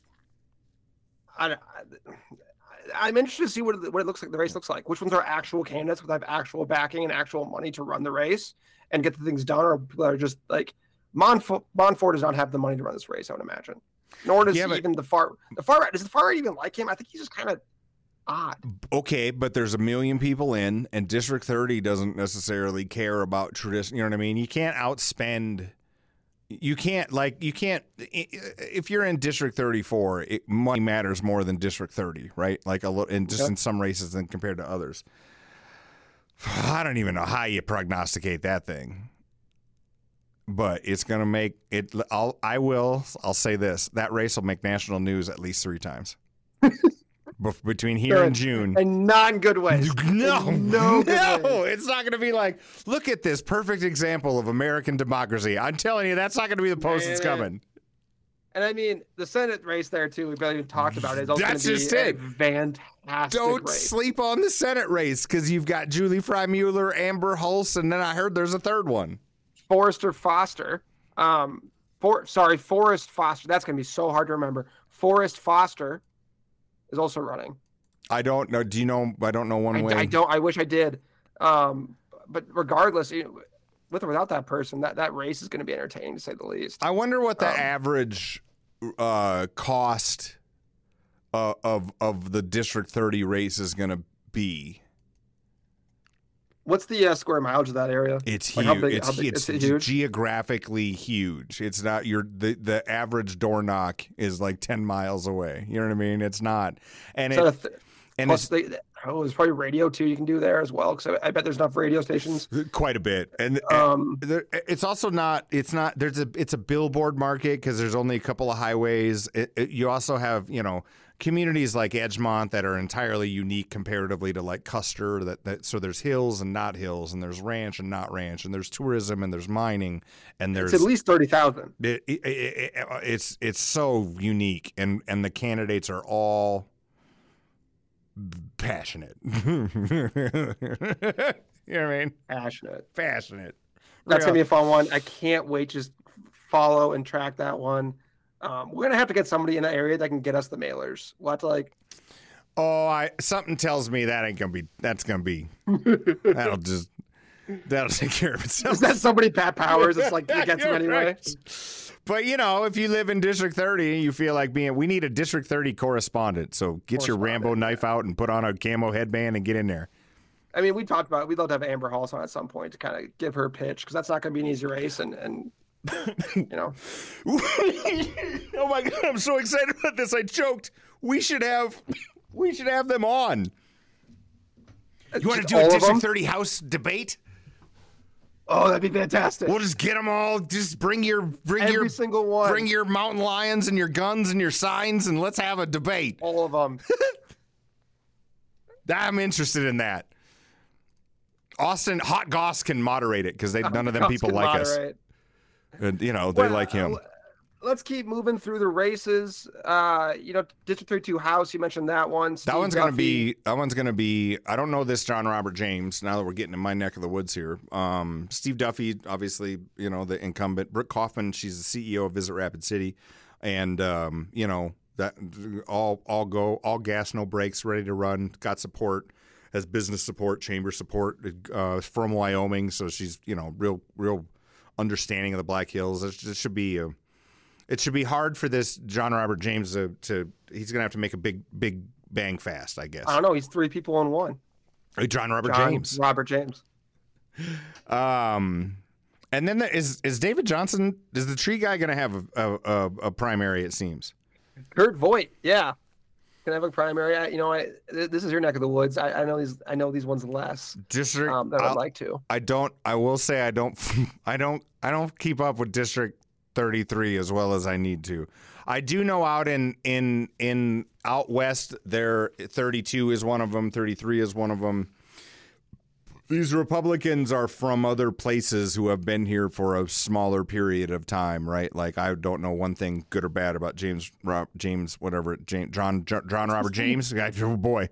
I, I, I'm interested to see what it, what it looks like. The race looks like. Which ones are actual candidates with have actual backing and actual money to run the race and get the things done, or people that are just like Monfort. Monfort does not have the money to run this race, I would imagine. Nor does yeah, but, even the far the far right. Does the far right even like him? I think he's just kind of odd. Okay, but there's a million people in, and District thirty doesn't necessarily care about tradition. You know what I mean? You can't outspend. You can't like you can't if you're in District thirty-four, it, money matters more than District thirty, right? Like a little, and just yep. in some races than compared to others. I don't even know how you prognosticate that thing. But it's going to make it. I'll, I will. I'll say this: that race will make national news at least three times between here Good. and June. And not in good ways. No, in no, no, good no. ways. It's not going to be like, look at this perfect example of American democracy. I'm telling you, that's not going to be the post that's coming. And I mean, the Senate race there too. We barely even talked about it. It's also That's gonna be just a it. Fantastic. Don't race. sleep on the Senate race because you've got Julie Freimuller, Amber Hulse, and then I heard there's a third one. Forrester Foster. Um, for sorry, Forrest Foster. That's gonna be so hard to remember. Forrest Foster is also running. I don't know. Do you know? I don't know one I, way. I don't. I wish I did. Um, but regardless, you know, with or without that person, that, that race is going to be entertaining to say the least. I wonder what the um, average uh, cost uh, of of the District thirty race is going to be. What's the uh, square mileage of that area? It's like huge. how big, it's how big, it's is it huge? geographically huge. It's not your the the average door knock is like ten miles away. You know what I mean? It's not, and So it th- and plus it's they, oh, there's probably radio too. You can do there as well. Because I, I bet there's enough radio stations. quite a bit, and Um, there, it's also not. It's not. There's a. It's a billboard market because there's only a couple of highways. It, it, you also have you know. communities like Edgemont that are entirely unique comparatively to like Custer. That, that so there's hills and not hills, and there's ranch and not ranch, and there's tourism and there's mining, and there's it's at least thirty thousand. It, it, it, it, it's it's so unique, and and the candidates are all passionate. You know what I mean? Passionate. Passionate. That's Real. gonna be a fun one. I can't wait to just follow and track that one. Um, we're gonna have to get somebody in that area that can get us the mailers. We'll have to like. Oh, I something tells me that ain't gonna be. That's gonna be. That'll just. That'll take care of itself. Is that somebody, Pat Powers? It's like it gets him You're anyway. right. But you know, if you live in District thirty and you feel like being, we need a District thirty correspondent. So get your Rambo knife out and put on a camo headband and get in there. I mean, we talked about it. We'd love to have Amber Hulse on at some point to kind of give her a pitch because that's not going to be an easy race, and and you know. Oh my God, I'm so excited about this. I choked. We should have, we should have them on. You want to do a District thirty House debate? Oh, that'd be fantastic. We'll just get them all. Just bring your, bring Every your, single one. Bring your mountain lions and your guns and your signs, and let's have a debate. All of them. I'm interested in that. Austin Hot Goss can moderate it because they none of them people like moderate. us. And, you know, they Well, like him. Let's keep moving through the races. Uh, you know, District thirty-two House. You mentioned that one. Steve That one's going to Duffy. be. That one's going to be. I don't know this John Robert James. Now that we're getting in my neck of the woods here, um, Steve Duffy, obviously, you know the incumbent. Brooke Kaufman, she's the C E O of Visit Rapid City, and um, you know that all all go all gas no brakes, ready to run. Got support, has business support, chamber support uh, from Wyoming, so she's you know real real understanding of the Black Hills. It should be a. It should be hard for this John Robert James to, to he's going to have to make a big, big bang fast, I guess. I don't know. He's three people in one. John Robert John James. Robert James. Um, and then the, is is David Johnson, is the tree guy going to have a, a, a primary, it seems? Kurt Voigt, yeah. Can I have a primary? I, you know, I this is your neck of the woods. I, I know these. I know these ones less. District. Um, that I'd I'll- like to. I don't. I will say I don't. I don't. I don't keep up with District thirty-three as well as I need to. I do know out in in in out west, there thirty-two is one of them. thirty-three is one of them. These Republicans are from other places who have been here for a smaller period of time, right? Like I don't know one thing good or bad about James Rob, James whatever James, John John Robert James, guy, oh boy,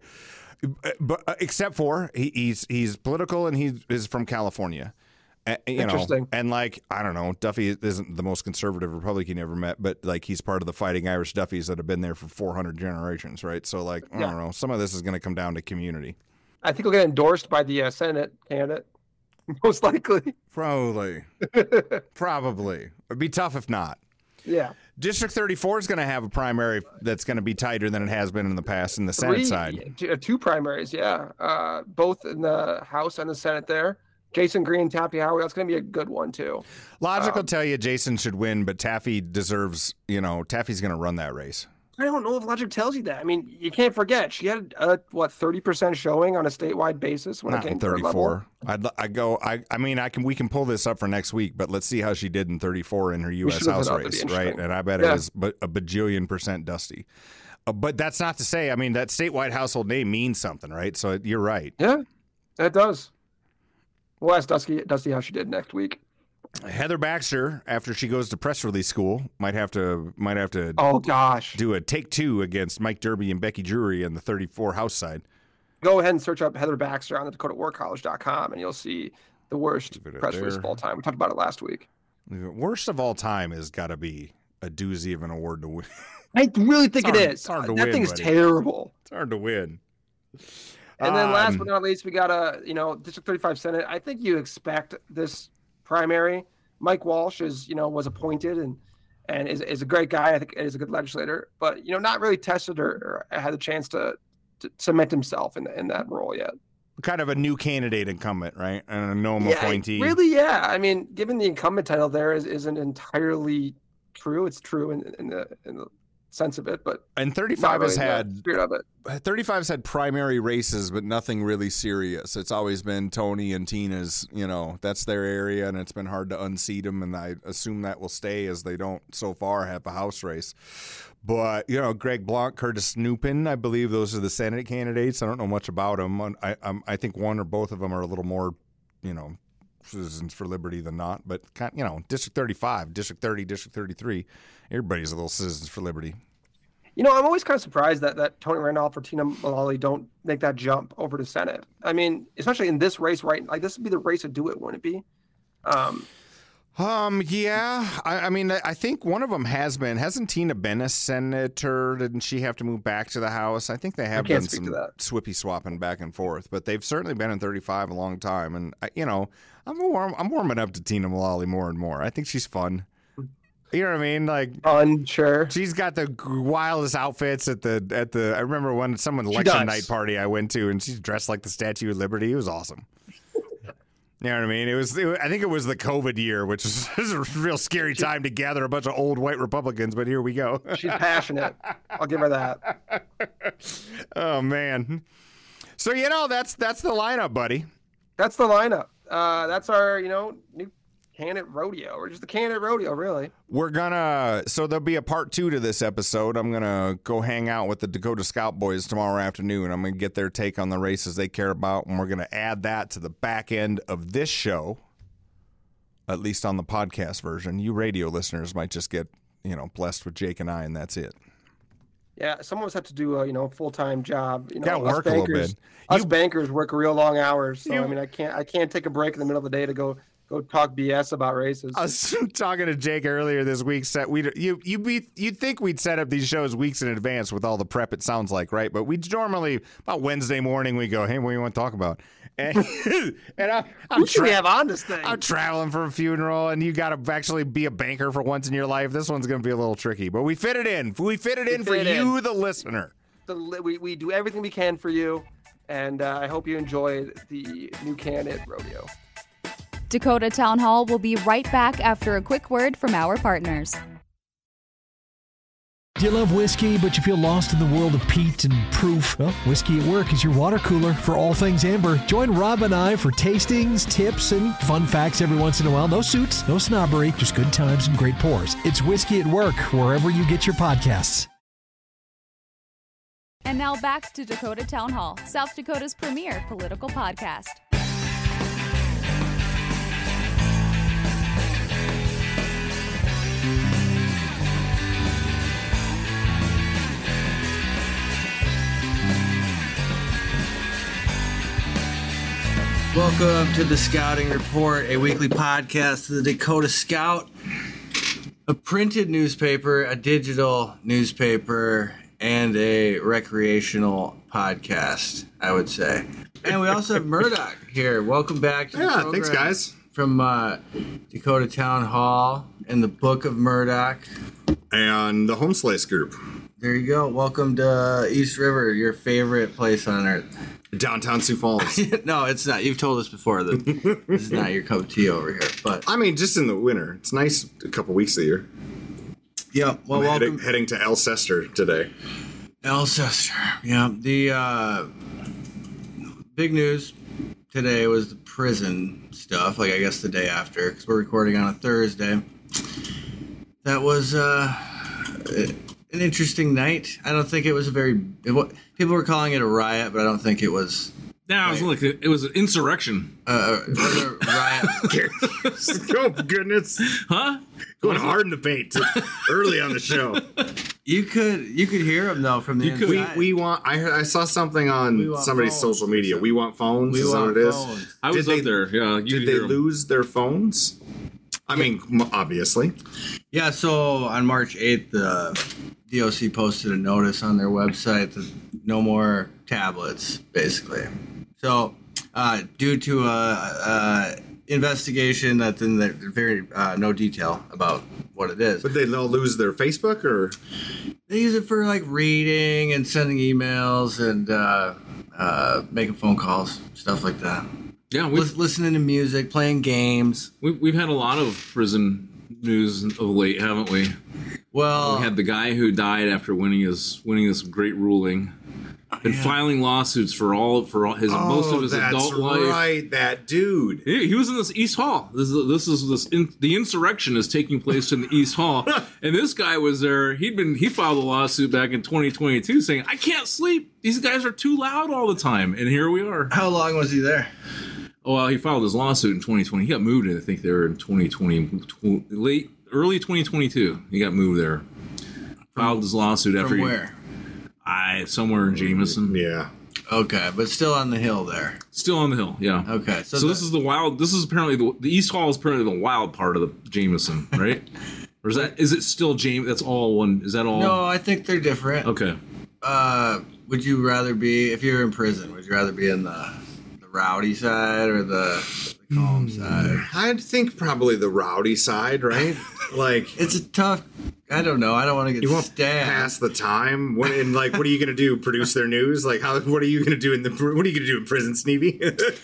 but uh, except for he, he's he's political and he is from California. Uh, you Interesting. know, and like I don't know, Duffy isn't the most conservative Republican you ever met, but like he's part of the Fighting Irish Duffys that have been there for four hundred generations, right? So like I Yeah. don't know, some of this is going to come down to community. I think he'll get endorsed by the uh, Senate candidate, most likely. Probably. Probably. It'd be tough if not. Yeah. District thirty-four is going to have a primary that's going to be tighter than it has been in the past in the Senate Three, side. two, two primaries, yeah. Uh, both in the House and the Senate there. Jason Green, Taffy Howard. That's going to be a good one, too. Logic will Um, tell you Jason should win, but Taffy deserves, you know, Taffy's going to run that race. I don't know if logic tells you that. I mean, you can't forget she had a what thirty percent showing on a statewide basis when Not it came in to her level. thirty-four. I'd I go. I I mean, I can we can pull this up for next week, but let's see how she did in thirty-four in her U We S should look House it up. It'd be race, right? interesting. And I bet Yeah. it was b- a bajillion percent Dusty. Uh, but that's not to say. I mean, that statewide household name means something, right? So you're right. Yeah, that does. We'll ask Dusty, Dusty how she did next week. Heather Baxter, after she goes to press release school, might have to might have to Oh gosh, do a take two against Mike Derby and Becky Drury in the thirty-four House side. go ahead and search up Heather Baxter on the Dakota War College dot com, and you'll see the worst Keep it up press release there. of all time. We talked about it last week. Worst of all time has got to be a doozy of an award to win. I really think It's it hard- is. it's hard to that win, thing's buddy. terrible. It's hard to win. And then last Um, but not least, we got a you know District thirty-five Senate. I think you expect this primary. Mike Walsh is you know was appointed and and is, is a great guy. I think is a good legislator, but you know not really tested or, or had a chance to, to cement himself in in that role yet. kind of a new candidate incumbent, right? And a gnome Yeah, appointee. really, yeah. I mean, given the incumbent title, there is isn't entirely true. It's true in in the in the sense of it, but And not thirty-five really has in the had spirit of it. thirty-five's had primary races, but nothing really serious. It's always been Tony and Tina's, you know, that's their area, and it's been hard to unseat them, and I assume that will stay as they don't so far have a House race. But, you know, Greg Blanc, Curtis Snoopin, I believe those are the Senate candidates. I don't know much about them. I, I'm, I think one or both of them are a little more, you know, Citizens for Liberty than not. But, you know, District thirty-five, District thirty, District thirty-three, everybody's a little Citizens for Liberty. You know, I'm always kind of surprised that, that Tony Randolph or Tina Mullally don't make that jump over to Senate. I mean, especially in this race, right? Like, this would be the race to do it, wouldn't it be? Um, Um, yeah. I, I mean, I think one of them has been. Hasn't Tina been a senator? Didn't she have to move back to the House? I think they have can't been speak some to that. swippy swapping back and forth, but they've certainly been in thirty-five a long time. And, I, you know, I'm, warm, I'm warming up to Tina Mullally more and more. I think she's fun. You know what I mean? Like, unsure. she's got the wildest outfits at the at the. I remember when someone election does. night party I went to, and she's dressed like the Statue of Liberty. It was awesome. You know what I mean? It was. It, I think it was the COVID year, which was, was a real scary time to gather a bunch of old white Republicans. But here we go. She's passionate. I'll give her that. Oh man. So you know that's that's the lineup, buddy. That's the lineup. Uh, that's our, you know, new candidate rodeo, or just the candidate rodeo, really. We're gonna. So there'll be a part two to this episode. I'm gonna go hang out with the Dakota Scout boys tomorrow afternoon. I'm gonna get their take on the races they care about, and we're gonna add that to the back end of this show. At least on the podcast version, you radio listeners might just get, you know, blessed with Jake and I, and that's it. Yeah, some of us have to do a, you know, full-time job. You know, Gotta us work a little bankers, bit. Us You- bankers work real long hours, so You- I mean, I can't, I can't take a break in the middle of the day to go, go talk B S about races. I was talking to Jake earlier this week. Set we you you be you'd think we'd set up these shows weeks in advance with all the prep. It sounds like, right? But we normally about Wednesday morning we go, hey, what do you want to talk about? And, and I, I'm Who should we tra- have on this thing? I'm traveling for a funeral, and you got to actually be a banker for once in your life. This one's going to be a little tricky, but we fit it in. We fit it in for fit it you, the listener. The, li- we, we do everything we can for you, and uh, I hope you enjoyed the new candidate rodeo. Dakota Town Hall will be right back after a quick word from our partners. Do you love whiskey, but you feel lost in the world of peat and proof? Well, Whiskey at Work is your water cooler for all things amber. Join Rob and I for tastings, tips, and fun facts every once in a while. No suits, no snobbery, just good times and great pours. It's Whiskey at Work, wherever you get your podcasts. And now back to Dakota Town Hall, South Dakota's premier political podcast. Welcome to the Scouting Report, a weekly podcast of the Dakota Scout, a printed newspaper, a digital newspaper, and a recreational podcast, I would say. And we also have Murdoch here. Welcome back to the Yeah, program. thanks, guys. From uh, Dakota Town Hall and the Book of Murdoch. And the Home Slice Group. There you go. Welcome to East River, your favorite place on earth. Downtown Sioux Falls. No, it's not. You've told us before that this is not your cup of tea over here. But I mean, just in the winter. It's nice a couple weeks a year. Yeah, well, I'm welcome. heading, heading to Alcester today. Alcester, yeah. The uh, big news today was the prison stuff, like I guess the day after, because we're recording on a Thursday. That was uh, an interesting night. I don't think it was a very... It, what, people were calling it a riot, but I don't think it was... No, it was like a, it was an insurrection. Uh, it was a riot. Oh, goodness. Huh? Going hard in the paint early on the show. You could you could hear them, though, from the You could. inside. We, we want... I heard, I saw something We on want somebody's phones. social media. We want phones. We is that want what it is? phones. I was Did up they- there. Yeah, you Did could they hear 'em. lose their phones? I mean, m- obviously. Yeah, so on March eighth, the D O C posted a notice on their website that no more tablets, basically. So, uh, due to a, a investigation that's in there, very uh, no detail about what it is. But they they'll lose their Facebook, or They use it for like reading and sending emails and uh, uh, making phone calls, stuff like that. Yeah, we've, Lis- listening to music, playing games. we've we've had a lot of prison news of late, haven't we? Well, We had the guy who died after winning his winning this great ruling. Been filing lawsuits for all for all his most of his Oh, that's adult life. right, that dude. He, he was in this East Hall. This is this is this in, the insurrection is taking place in the East Hall, and this guy was there. He'd been he filed a lawsuit back in twenty twenty-two saying, "I can't sleep. These guys are too loud all the time." And here we are. how long was he there? Oh, well, he filed his lawsuit in twenty twenty. He got moved, I think they were in twenty twenty, tw- late, early twenty twenty-two. He got moved there. Filed his lawsuit after From he, where? I somewhere in Jameson. Yeah. Okay, but still on the hill there. Still on the hill, yeah. Okay, so, So, the- this is the wild. This is apparently the, the East Hall is apparently the wild part of the Jameson, right? Or is that is it still James? That's all one. Is that all? No, I think they're different. Okay. Uh, would you rather be, if you're in prison, would you rather be in the, the rowdy side or the, the calm side? I'd think probably the rowdy side, right? Like, It's a tough, I don't know. I don't want to get you want to stabbed. pass the time. What and like, what are you gonna do? Produce their news? Like, how? What are you gonna do in the? What are you gonna do in prison, Stevie?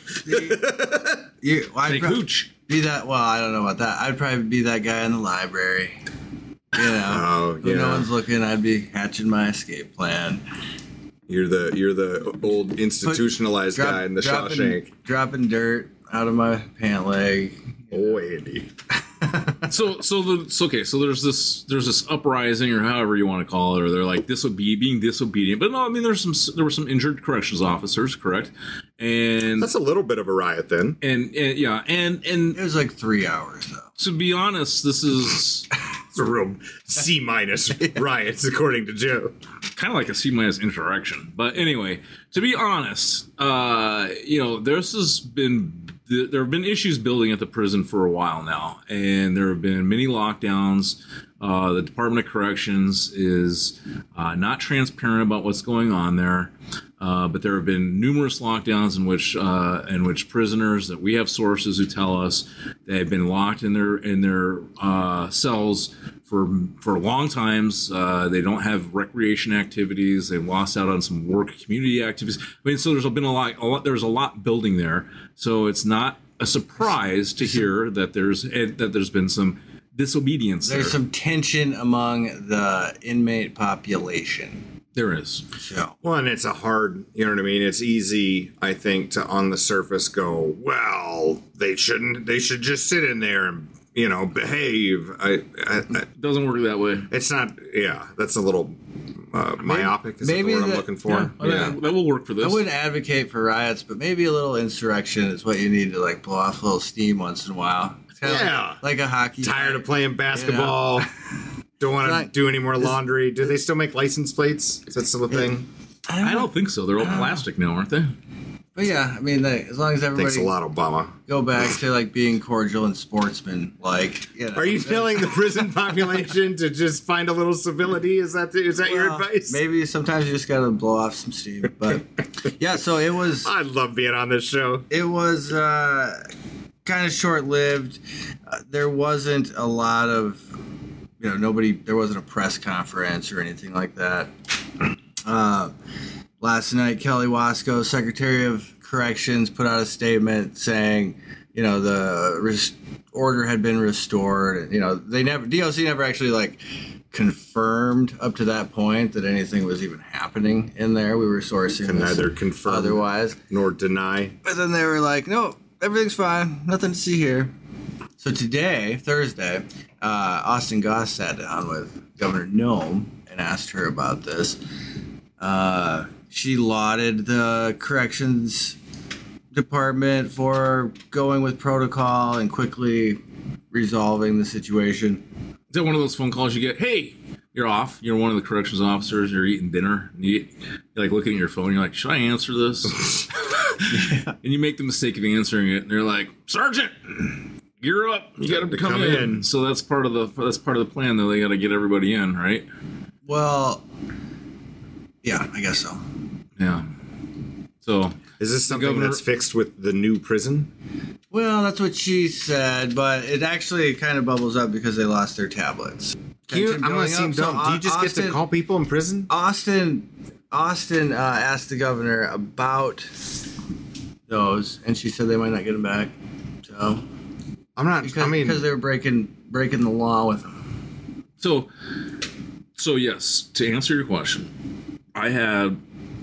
You, well, I'd Take prob- hooch. be that, well, I don't know about that. I'd probably be that guy in the library. You know, Oh, when no yeah. one's looking, I'd be hatching my escape plan. You're the you're the old institutionalized Drop- guy in the dropping, Shawshank. Dropping dirt out of my pant leg. Oh, Andy. So so the so, okay. So there's this there's this uprising or however you want to call it, or they're like disobe- being disobedient. But no, I mean there's some there were some injured corrections officers, correct? And That's a little bit of a riot then. and, and yeah, and and It was like three hours, though. to be honest, this is It's a real C minus riots, according to Joe. kind of like a C minus insurrection. But anyway, to be honest, uh, you know, this has been there have been issues building at the prison for a while now, and there have been many lockdowns. Uh, the Department of Corrections is uh, not transparent about what's going on there, uh, but there have been numerous lockdowns in which uh, in which prisoners that we have sources who tell us they have been locked in their in their uh, cells for for long times. Uh, they don't have recreation activities. They've lost out on some work community activities. I mean, so there's been a lot, a lot there's a lot building there. So it's not a surprise to hear that there's that there's been some disobedience. There's there. some tension among the inmate population. There is. So. Well, and it's a hard, you know what I mean? It's easy, I think, to on the surface go, well, they shouldn't, they should just sit in there and, you know, behave. I, I, I doesn't work that way. It's not, yeah, that's a little uh, myopic is maybe the word I'm the- looking for. Yeah, Yeah. that will work for this. I wouldn't advocate for riots, but maybe a little insurrection is what you need to like blow off a little steam once in a while. It's kind of Yeah. like, like a hockey. Tired fight. of playing basketball. Don't want to It's not- do any more laundry. Do they still make license plates? Is that still a thing? I don't think so. They're all plastic now, aren't they? But yeah, I mean, they, as long as everybody Thanks a lot, Obama. go back to like being cordial and sportsman, like you know. Are you telling the prison population to just find a little civility? Is that the, is that your Well, advice? Maybe sometimes you just gotta blow off some steam. But yeah, so it was. I love being on this show. It was uh, kind of short-lived. Uh, there wasn't a lot of, you know, nobody. There wasn't a press conference or anything like that. Uh, last night, Kelly Wasco, Secretary of Corrections, put out a statement saying, you know, the res- order had been restored. And, you know, they never D O C never actually like confirmed up to that point that anything was even happening in there. We were sourcing Can this neither confirm otherwise. nor deny. But then they were like, no, everything's fine. Nothing to see here. So today, Thursday, uh, Austin Goss sat down with Governor Noem and asked her about this. Uh, she lauded the corrections department for going with protocol and quickly resolving the situation. Is that one of those phone calls you get? Hey, you're off. You're one of the corrections officers. You're eating dinner. And you, you're like looking at your phone. You're like, should I answer this? Yeah. And you make the mistake of answering it. And they're like, Sergeant, gear up. You got to come, come in. in. So that's part of the that's part of the plan. Though they got to get everybody in, right? Well, yeah, I guess so. Yeah. So is this something governor- that's fixed with the new prison? Well, that's what she said, but it actually kind of bubbles up because they lost their tablets. Can you, Tension I'm going to building seem up. So dumb. Do you just Austin, get to call people in prison? Austin, Austin uh, asked the governor about those, and she said they might not get them back. So I'm not. because, I mean, because they were breaking breaking the law with them. So, so yes, to answer your question, I had,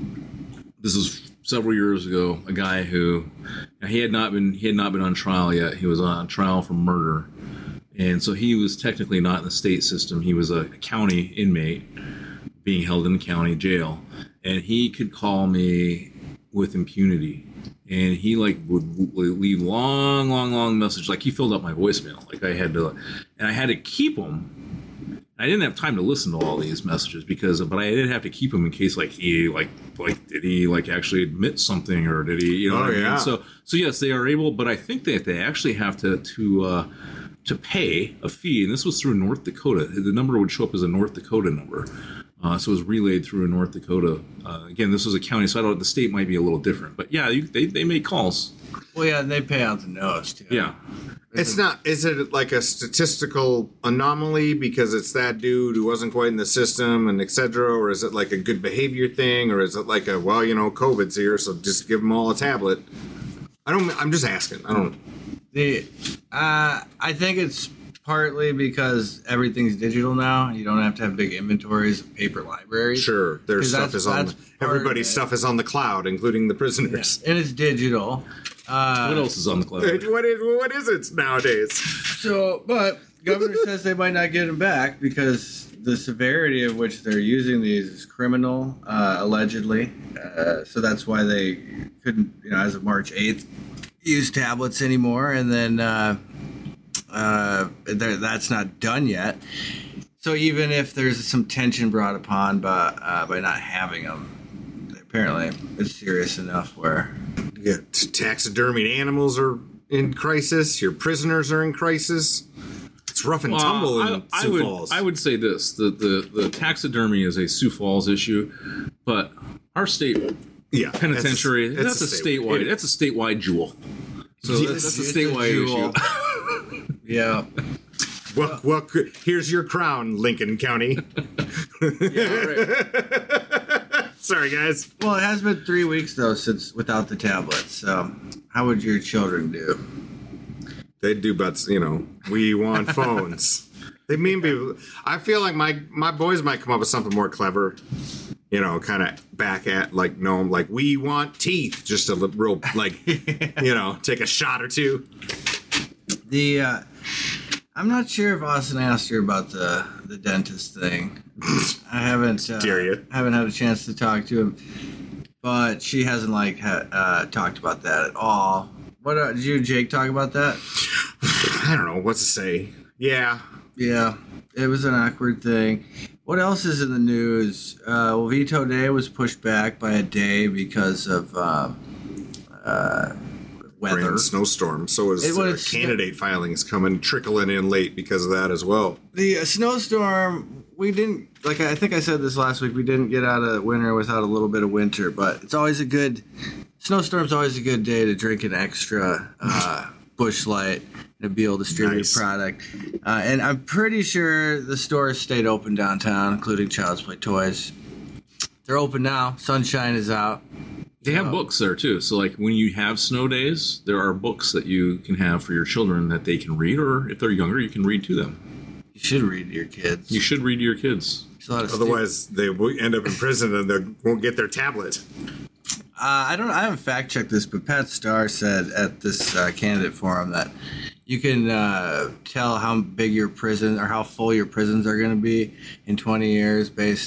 this is several years ago, a guy who, he had not been, he had not been on trial yet. He was on trial for murder. And so he was technically not in the state system. He was a county inmate being held in the county jail. And he could call me with impunity. And he like would leave long, long, long messages. Like he filled up my voicemail. Like I had to, and I had to keep them. I didn't have time to listen to all these messages because, but I did have to keep them in case like he like like did he like actually admit something or did he, you know Oh, what I mean? yeah. So so yes, they are able, but I think that they actually have to to uh, to pay a fee, and this was through North Dakota. The number would show up as a North Dakota number. Uh, so it was relayed through North Dakota. Uh, again, this was a county, so I don't. The state might be a little different, but yeah, you, they they make calls. Well, yeah, and they pay out the nose too. Yeah, it's not. Is it like a statistical anomaly because it's that dude who wasn't quite in the system and et cetera, or is it like a good behavior thing, or is it like a well, you know, COVID's here, so just give them all a tablet? I don't. I'm just asking. I don't. The uh, I think it's partly because everything's digital now. You don't have to have big inventories of paper libraries. Sure, their 'Cause stuff that's- is on. that's part Everybody's of it. stuff is on the cloud, including the prisoners. And it's digital. Uh, what else is on the cloud? What is what is it nowadays? So, but governor says they might not get them back because the severity of which they're using these is criminal, uh, allegedly. Uh, so that's why they couldn't, you know, as of March eighth, use tablets anymore. And then uh, uh, that's not done yet. So even if there's some tension brought upon by uh, by not having them, apparently it's serious enough where. Yeah, t- taxidermied animals are in crisis. Your prisoners are in crisis. It's rough and Well, tumble in I, I Sioux would, Falls. I would say this: the, the the taxidermy is a Sioux Falls issue, but our state yeah, penitentiary that's that's, a- a, that's a statewide state- that's a statewide jewel. So Yes, that's, that's a it's a statewide jewel. issue. Yeah. Well, well, here's your crown, Lincoln County. Yeah, right. Sorry, guys. Well, it has been three weeks though since without the tablets. So, how would your children do? They do, but you know, we want phones. They mean people. I feel like my my boys might come up with something more clever. You know, kind of back at like no, like we want teeth. Just a real like, you know, take a shot or two. The uh, I'm not sure if Austin asked her about the the dentist thing. I haven't. Uh, Dare you? Haven't had a chance to talk to him, but she hasn't like ha- uh, talked about that at all. What uh, did you and Jake talk about that? I don't know what to say. Yeah, yeah, it was an awkward thing. What else is in the news? Uh, well, Veto Day was pushed back by a day because of uh, uh, weather. Rain, snowstorm. So is It uh, was- candidate filings coming trickling in late because of that as well. The uh, snowstorm, we didn't, like I think I said this last week, we didn't get out of winter without a little bit of winter, but it's always a good, snowstorm's always a good day to drink an extra uh, Busch Light and be able to distribute Nice. a product. Uh, and I'm pretty sure the stores stayed open downtown, including Child's Play Toys. They're open now. Sunshine is out. They have books there too. So like when you have snow days, there are books that you can have for your children that they can read, or if they're younger, you can read to them. You should read to your kids. You should read to your kids. There's a lot of Otherwise, they will end up in prison and they won't get their tablet. Uh, I don't. I haven't fact checked this, but Pat Starr said at this uh, candidate forum that you can uh, tell how big your prison or how full your prisons are going to be in twenty years based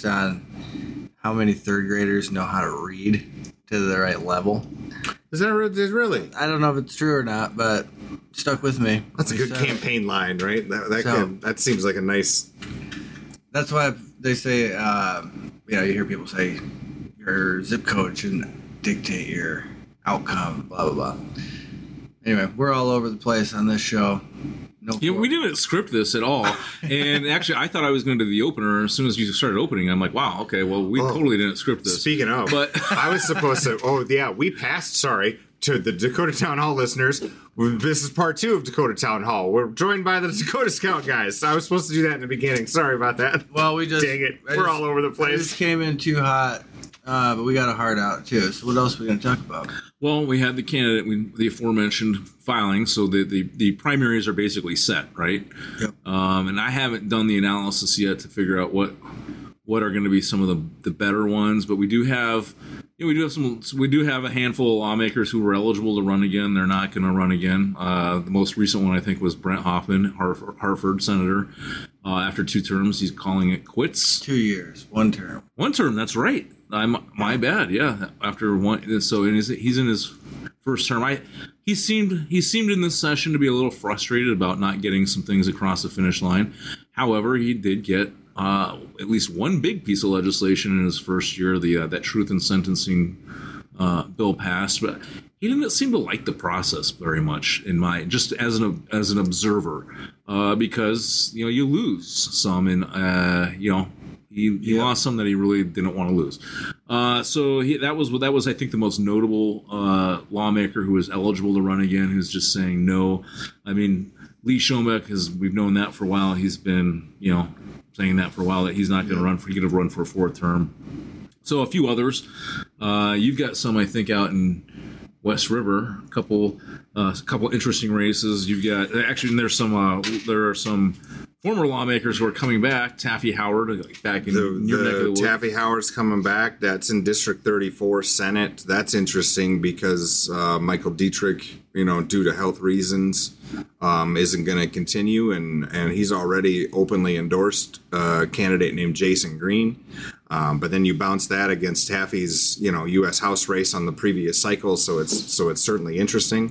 on how many third graders know how to read to the right level. Is that really? I don't know if it's true or not, but it stuck with me. That's a He good said it. campaign line, right? That that, So- can, that seems like a nice. That's why they say, um, you know, you hear people say your zip code shouldn't dictate your outcome, blah, blah, blah. Anyway, we're all over the place on this show. No, Yeah, we didn't script this at all. And actually, I thought I was going to do the opener. As soon as you started opening, I'm like, wow, okay, well, we Oh. totally didn't script this. Speaking of, But I was supposed to. Oh yeah, we passed. Sorry to the Dakota Town Hall listeners. This is part two of Dakota Town Hall. We're joined by the Dakota Scout guys. I was supposed to do that in the beginning. Sorry about that. Well, we just Dang it, I we're just- all over the I place. just came in too hot, uh, but we got a heart out too. So what else are we going to talk about? Well, we had the candidate, we, the aforementioned filing, so the, the, the primaries are basically set, right? Yep. Um, and I haven't done the analysis yet to figure out what what are going to be some of the, the better ones, but we do have, you know, we do have some, we do have a handful of lawmakers who were eligible to run again. They're not going to run again. Uh, the most recent one, I think, was Brent Hoffman, Hartford, Hartford senator. Uh, after two terms, he's calling it quits. Two years, one term. One term, that's right. I'm my bad. Yeah, after one, so in his, he's in his first term. I he seemed he seemed in this session to be a little frustrated about not getting some things across the finish line. However, he did get uh, at least one big piece of legislation in his first year. The uh, that truth in sentencing uh, bill passed, but he didn't seem to like the process very much. In my just as an as an observer, uh, because you know you lose some in uh, you know. He, he Yeah. lost some that he really didn't want to lose. Uh, so he, that was that was I think the most notable uh, lawmaker who was eligible to run again, who's just saying no. I mean, Lee Shomek, has we've known that for a while. He's been you know saying that for a while that he's not going to run for. He's going to run for a fourth term. So a few others. Uh, you've got some I think out in West River. A couple uh, a couple interesting races. You've got actually and there's some uh, there are some. Former lawmakers who are coming back, Taffy Howard, like back in The, your neck of the the woods. Taffy Howard's coming back. That's in District thirty-four Senate. That's interesting because uh, Michael Dietrich, you know, due to health reasons, um, isn't going to continue, and and he's already openly endorsed a candidate named Jason Green. Um, but then you bounce that against Taffy's, you know, U S House race on the previous cycle, so it's so it's certainly interesting.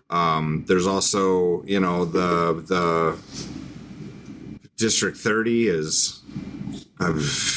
Um, there's also, you know, the the. District thirty is, uh,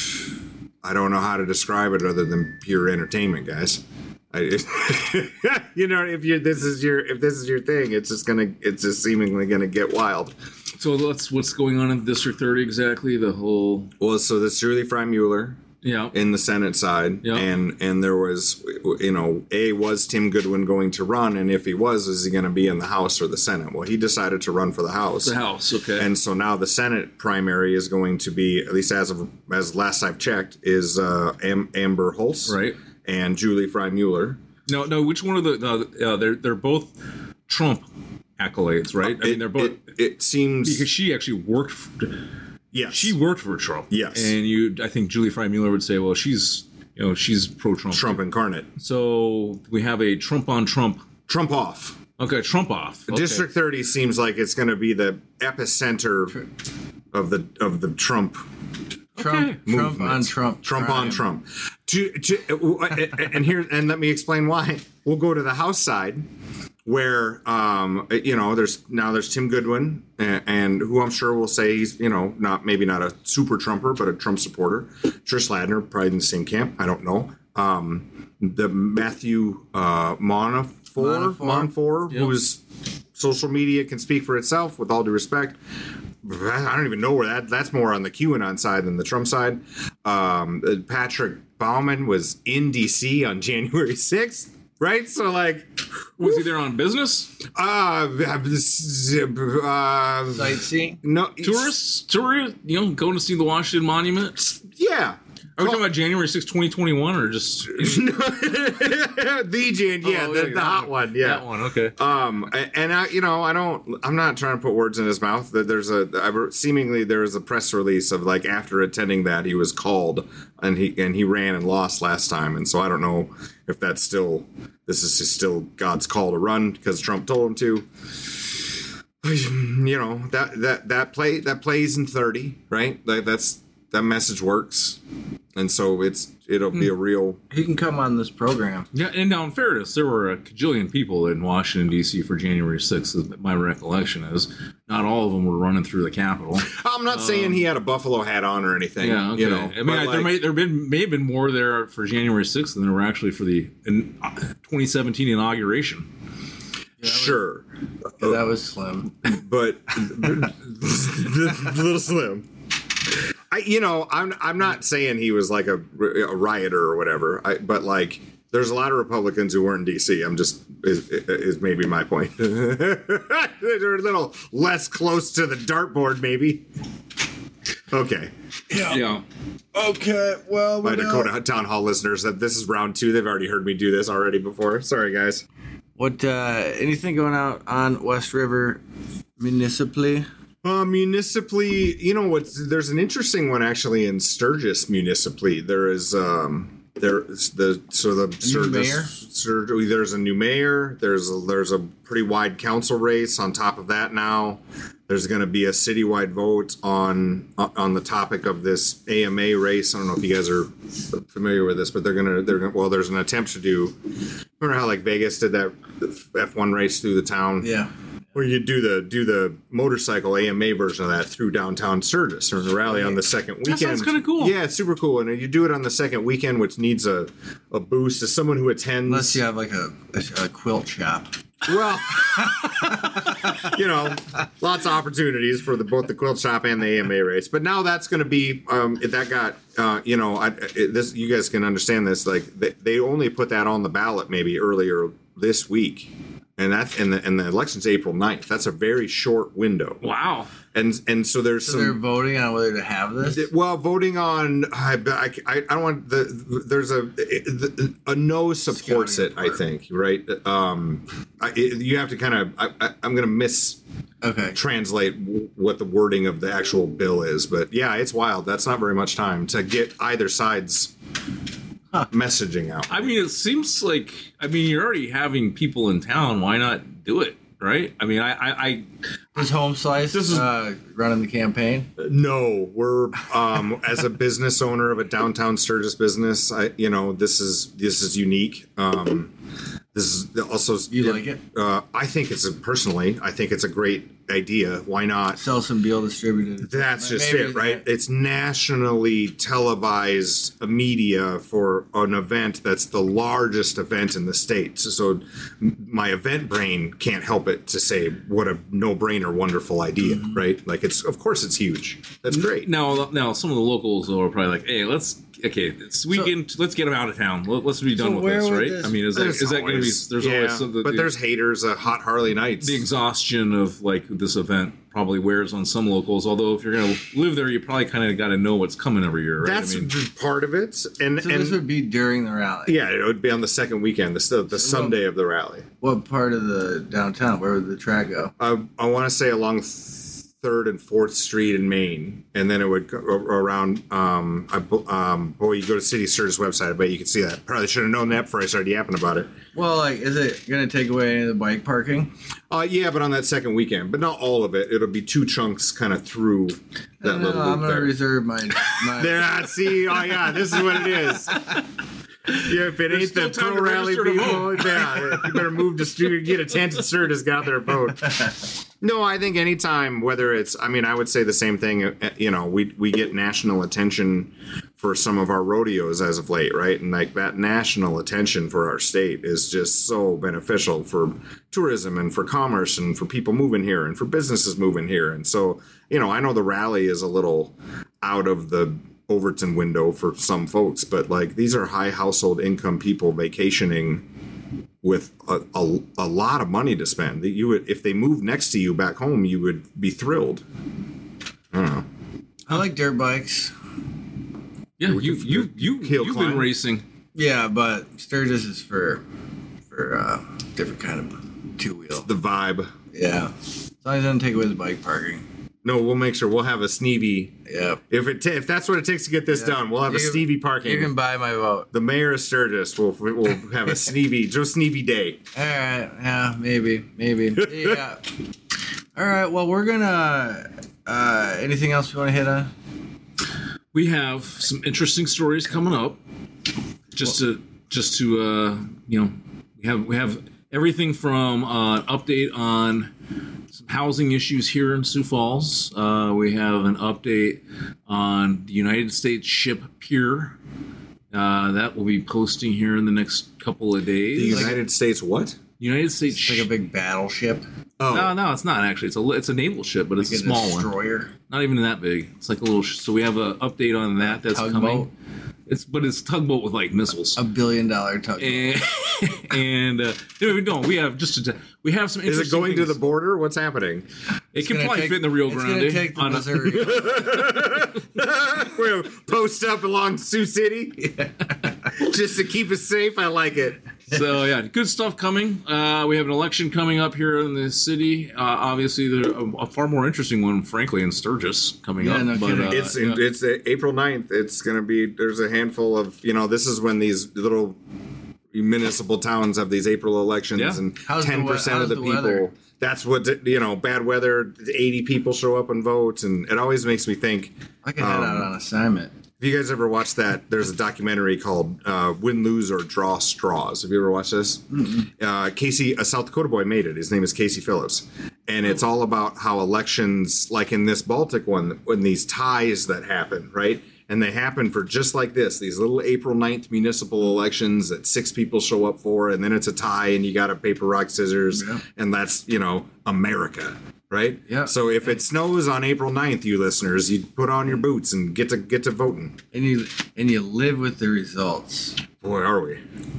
I don't know how to describe it other than pure entertainment, guys. I, you know, if you this is your if this is your thing, it's just gonna it's just seemingly gonna get wild. So that's what's going on in District thirty exactly. The whole Well, so that's Julie Fry-Mueller yeah. in the Senate side, Yeah. and and there was, you know, a was Tim Goodwin going to run, and if he was, is he going to be in the House or the Senate? Well, he decided to run for the House. The House, okay. And so now the Senate primary is going to be, at least as of as last I've checked, is uh, Am- Amber Hulse Right. and Julie Fry-Mueller. no, no. Which one of the? Uh, uh, they're they're both Trump accolades, right? I it, mean, they're both. It, it seems because she actually worked. For, yes, she worked for Trump. Yes, and you, I think Julie Frey Mueller would say, well, she's you know she's pro-Trump. Trump incarnate. So we have a Trump on Trump. Trump off. Okay, Trump off. Okay. District thirty seems like it's going to be the epicenter of the of the Trump. Trump, okay. Trump on Trump, Trump crime. on Trump. To, to, and here, and let me explain why. We'll go to the House side, where um, you know, there's now there's Tim Goodwin, and, and who I'm sure will say he's you know not maybe not a super Trumper, but a Trump supporter. Trish Ladner, probably in the same camp. I don't know. Um, the Matthew uh, Monafor, Monfort, yep. whose social media can speak for itself, with all due respect. I don't even know where that that's more on the QAnon side than the Trump side. Um, Patrick Baumann was in D C on January sixth, right? So like, was he there on business? Uh, uh sightseeing? No, tourists, tourists, you know, going to see the Washington Monument. Yeah. Are we talking about January sixth, twenty twenty-one, or just the Jan? Yeah, oh, the, yeah, the hot one. Yeah, that one. Okay. Um, and I, you know, I don't. I'm not trying to put words in his mouth. That there's a seemingly there is a press release of like after attending that he was called and he and he ran and lost last time, and so I don't know if that's still this is still God's call to run because Trump told him to. You know that that that play that plays in thirty, right? Like that's. That message works, and so it's it'll be a real. He can come on this program. Yeah, and now in fairness, there were a cajillion people in Washington D C for January sixth. My recollection is not all of them were running through the Capitol. I'm not um, saying he had a buffalo hat on or anything. Yeah, okay. You know, I mean, I, like, there may there been may have been more there for January sixth than there were actually for the in, twenty seventeen inauguration. Yeah, sure, was, yeah, that was slim, but little slim. I, you know, I'm I'm not saying he was like a, a rioter or whatever, I, but like there's a lot of Republicans who weren't in D C. I'm just is, is maybe my point. They're a little less close to the dartboard, maybe. Okay. Yeah. Yeah. Okay. Well, my Dakota Town Hall listeners, that this is round two. They've already heard me do this already before. Sorry, guys. What? Uh, anything going out on West River municipally? Uh, municipally, you know what? There's an interesting one actually in Sturgis municipally. There is um, there's the so the Sturgis, Sturgis, there's a new mayor. There's a, there's a pretty wide council race. On top of that, now there's going to be a citywide vote on on the topic of this A M A race. I don't know if you guys are familiar with this, but they're gonna they're gonna well, there's an attempt to do. Remember how like Vegas did that F one race through the town? Yeah. Or you do the do the motorcycle A M A version of that through downtown Sturgis or the rally on the second weekend. That sounds kind of cool. Yeah, it's super cool. And you do it on the second weekend, which needs a, a boost. As someone who attends, unless you have like a, a, a quilt shop. Well, you know, lots of opportunities for the both the quilt shop and the A M A race. But now that's going to be um, that got uh, you know I, it, this. You guys can understand this. Like they, they only put that on the ballot maybe earlier this week. And that's and the and the election's April ninth. That's a very short window. Wow. And and so there's so some. They're voting on whether to have this. Well, voting on I I, I don't want the there's a the, a no supports it. I think right. Um, I, it, you have to kind of I, I, I'm going to miss. Okay. Translate what the wording of the actual bill is, but yeah, it's wild. That's not very much time to get either side's. Huh. Messaging out. I mean, it seems like I mean you're already having people in town. Why not do it? Right? I mean, I, I, I is Home Slice this is uh, running the campaign. No, we're um, as a business owner of a downtown Sturgis business. I, you know, this is this is unique. Um, this is also you like it. Uh, I think it's a, personally. I think it's a great idea. Why not sell some Beal distributed? That's just it, right? It's nationally televised media for an event that's the largest event in the state. So, so my event brain can't help it to say what a no-brainer, wonderful idea, mm-hmm. right? Like it's of course it's huge. That's great. Now, now some of the locals are probably like, "Hey, let's okay, it's weekend. So, let's get them out of town. Let, let's be done so with this, right? This, I mean, is that is that going to be? There's yeah, always something. But there's haters. Uh, hot Harley Nights. The exhaustion of like this event probably wears on some locals. Although if you're going to live there, you probably kind of got to know what's coming every year, right? That's I mean, part of it. And so and this would be during the rally. Yeah, it would be on the second weekend, the the Sunday of the rally. What part of the downtown? Where would the track go? Uh, I want to say along Third and Fourth Street in Maine, and then it would go around. Um, I, um, boy, you go to City Sturgis website. I bet you can see that. Probably should have known that before I started yapping about it. Well, like, is it going to take away any of the bike parking? Uh, yeah, but on that second weekend, but not all of it. It'll be two chunks kind of through that no, little no, loop I'm going to there. reserve my. my... There, I see. Oh yeah, this is what it is. Yeah, if it There's ain't the still time pro to rally register to people, yeah, you better move to student, get a tent and Sturgis got their vote. No, I think anytime, whether it's, I mean, I would say the same thing. You know, we we get national attention for some of our rodeos as of late, right? And like that national attention for our state is just so beneficial for tourism and for commerce and for people moving here and for businesses moving here. And so, you know, I know the rally is a little out of the Overton window for some folks, but like these are high household income people vacationing with a, a, a lot of money to spend. That you would, if they moved next to you back home, you would be thrilled. I don't know. I like dirt bikes. Yeah, you you you Hill you've climb. been racing. Yeah, but Sturgis is for for uh, different kind of two wheel. The vibe. Yeah, as long as it doesn't take away the bike parking. No, we'll make sure we'll have a Sneevy. Yeah. If it ta if that's what it takes to get this Yeah. done, we'll have You a can- Sneevy parking. You can buy my vote. The mayor of Sturgis will will have a Sneevy, Joe Sneevy Day. All right. Yeah, maybe, maybe. Yeah. All right. Well, we're gonna. Uh, anything else we want to hit on? We have some interesting stories coming up. Just to just to uh, you know, we have we have everything from uh, an update on some housing issues here in Sioux Falls. Uh, we have an update on the United States ship Pier. Uh, that will be posting here in the next couple of days. The United States what? United States It's like a big battleship. Oh, No, no, it's not actually. It's a it's a naval ship, but it's Like a small one. destroyer. Not even that big. It's like a little. Sh- so we have an update on that that's Tugboat. coming. It's but it's tugboat with like missiles. A billion dollar tugboat. And, and uh, no, we don't. We have just a, we have some. is it interesting going to things. the border? What's happening? It can gonna probably take- fit in the Rio it's Grande. gonna take the on a- Missouri. We're gonna post up along Sioux City just to keep us safe. I like it. So yeah, good stuff coming. Uh, we have an election coming up here in the city. Uh, obviously, there a, a far more interesting one, frankly, in Sturgis coming Yeah, up. no but, kidding. uh, It's yeah. it's uh, April ninth. It's going to be, there's a handful of, you know, this is when these little municipal towns have these April elections, Yeah. and How's the ten percent we- of the, how's the people, weather? that's what, you know, bad weather, eighty people show up and vote. And it always makes me think, I could head Um, out on assignment. have you guys ever watched that? There's a documentary called uh, Win, Lose, or Draw Straws. Have you ever watched this? Uh, Casey, a South Dakota boy made it. His name is Casey Phillips. And it's all about how elections, like in this Baltic one, when these ties that happen, right? And they happen for just like this, these little April ninth municipal elections that six people show up for, and then it's a tie and you got a paper, rock, scissors, Yeah. and that's, you know, America. Right? Yeah. So if it snows on April ninth, you listeners, you put on your boots and get to get to voting. And you and you live with the results. Boy, are we.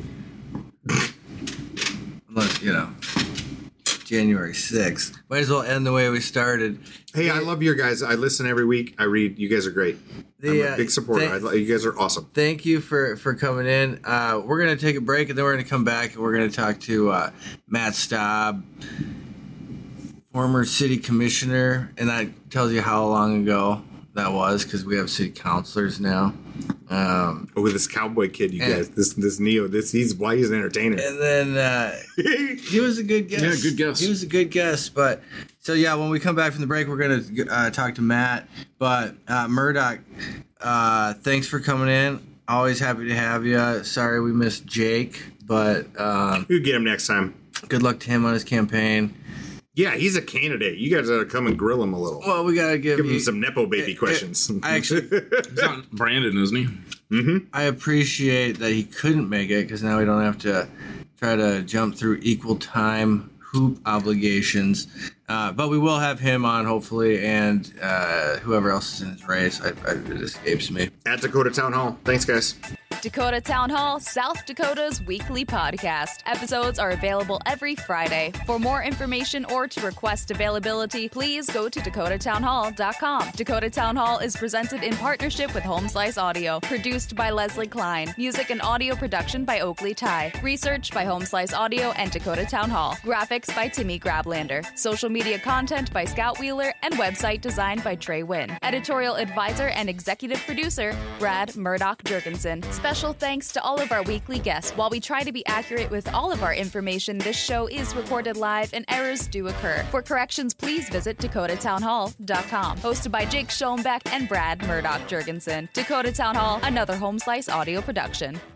Unless, you know, January sixth. Might as well end the way we started. Hey, I love your guys. I listen every week. I read. You guys are great. I'm The, a uh, big supporter. thank- I, li- you guys are awesome. Thank you for, for coming in. Uh, we're going to take a break, and then we're going to come back, and we're going to talk to uh, Matt Staub, former city commissioner, and that tells you how long ago that was, because we have city councilors now. Um, Oh, with this cowboy kid, you And- guys. This this Neo. This he's why he's an entertainer. and then uh, he was a good guest. Yeah, good guest. He was a good guest. But so yeah, when we come back from the break, we're gonna uh, talk to Matt. But uh, Murdoch, uh, thanks for coming in. Always happy to have you. Sorry we missed Jake, but um, You get him next time. good luck to him on his campaign. Yeah, he's a candidate. You guys gotta come and grill him a little. Well, we gotta give, Give him you some nepo baby it- questions. I actually, He's not Brandon, isn't he? I appreciate that he couldn't make it because now we don't have to try to jump through equal time poop obligations. Uh, but we will have him on, hopefully, and uh, whoever else is in his race. I, I, it escapes me. At Dakota Town Hall. Thanks, guys. Dakota Town Hall, South Dakota's weekly podcast. Episodes are available every Friday. For more information or to request availability, please go to dakota town hall dot com. Dakota Town Hall is presented in partnership with Home Slice Audio. Produced by Leslie Klein. Music and audio production by Oakley Ty. Research by Home Slice Audio and Dakota Town Hall. Graphics by Timmy Grablander. Social media content by Scout Wheeler and website designed by Trey Wynn. Editorial advisor and executive producer, Brad Murdoch-Jurgensen. Special thanks to all of our weekly guests. While we try to be accurate with all of our information, this show is recorded live and errors do occur. For corrections, please visit dakota town hall dot com. Hosted by Jake Schoenbeck and Brad Murdoch-Jurgensen. Dakota Town Hall, another Home Slice Audio production.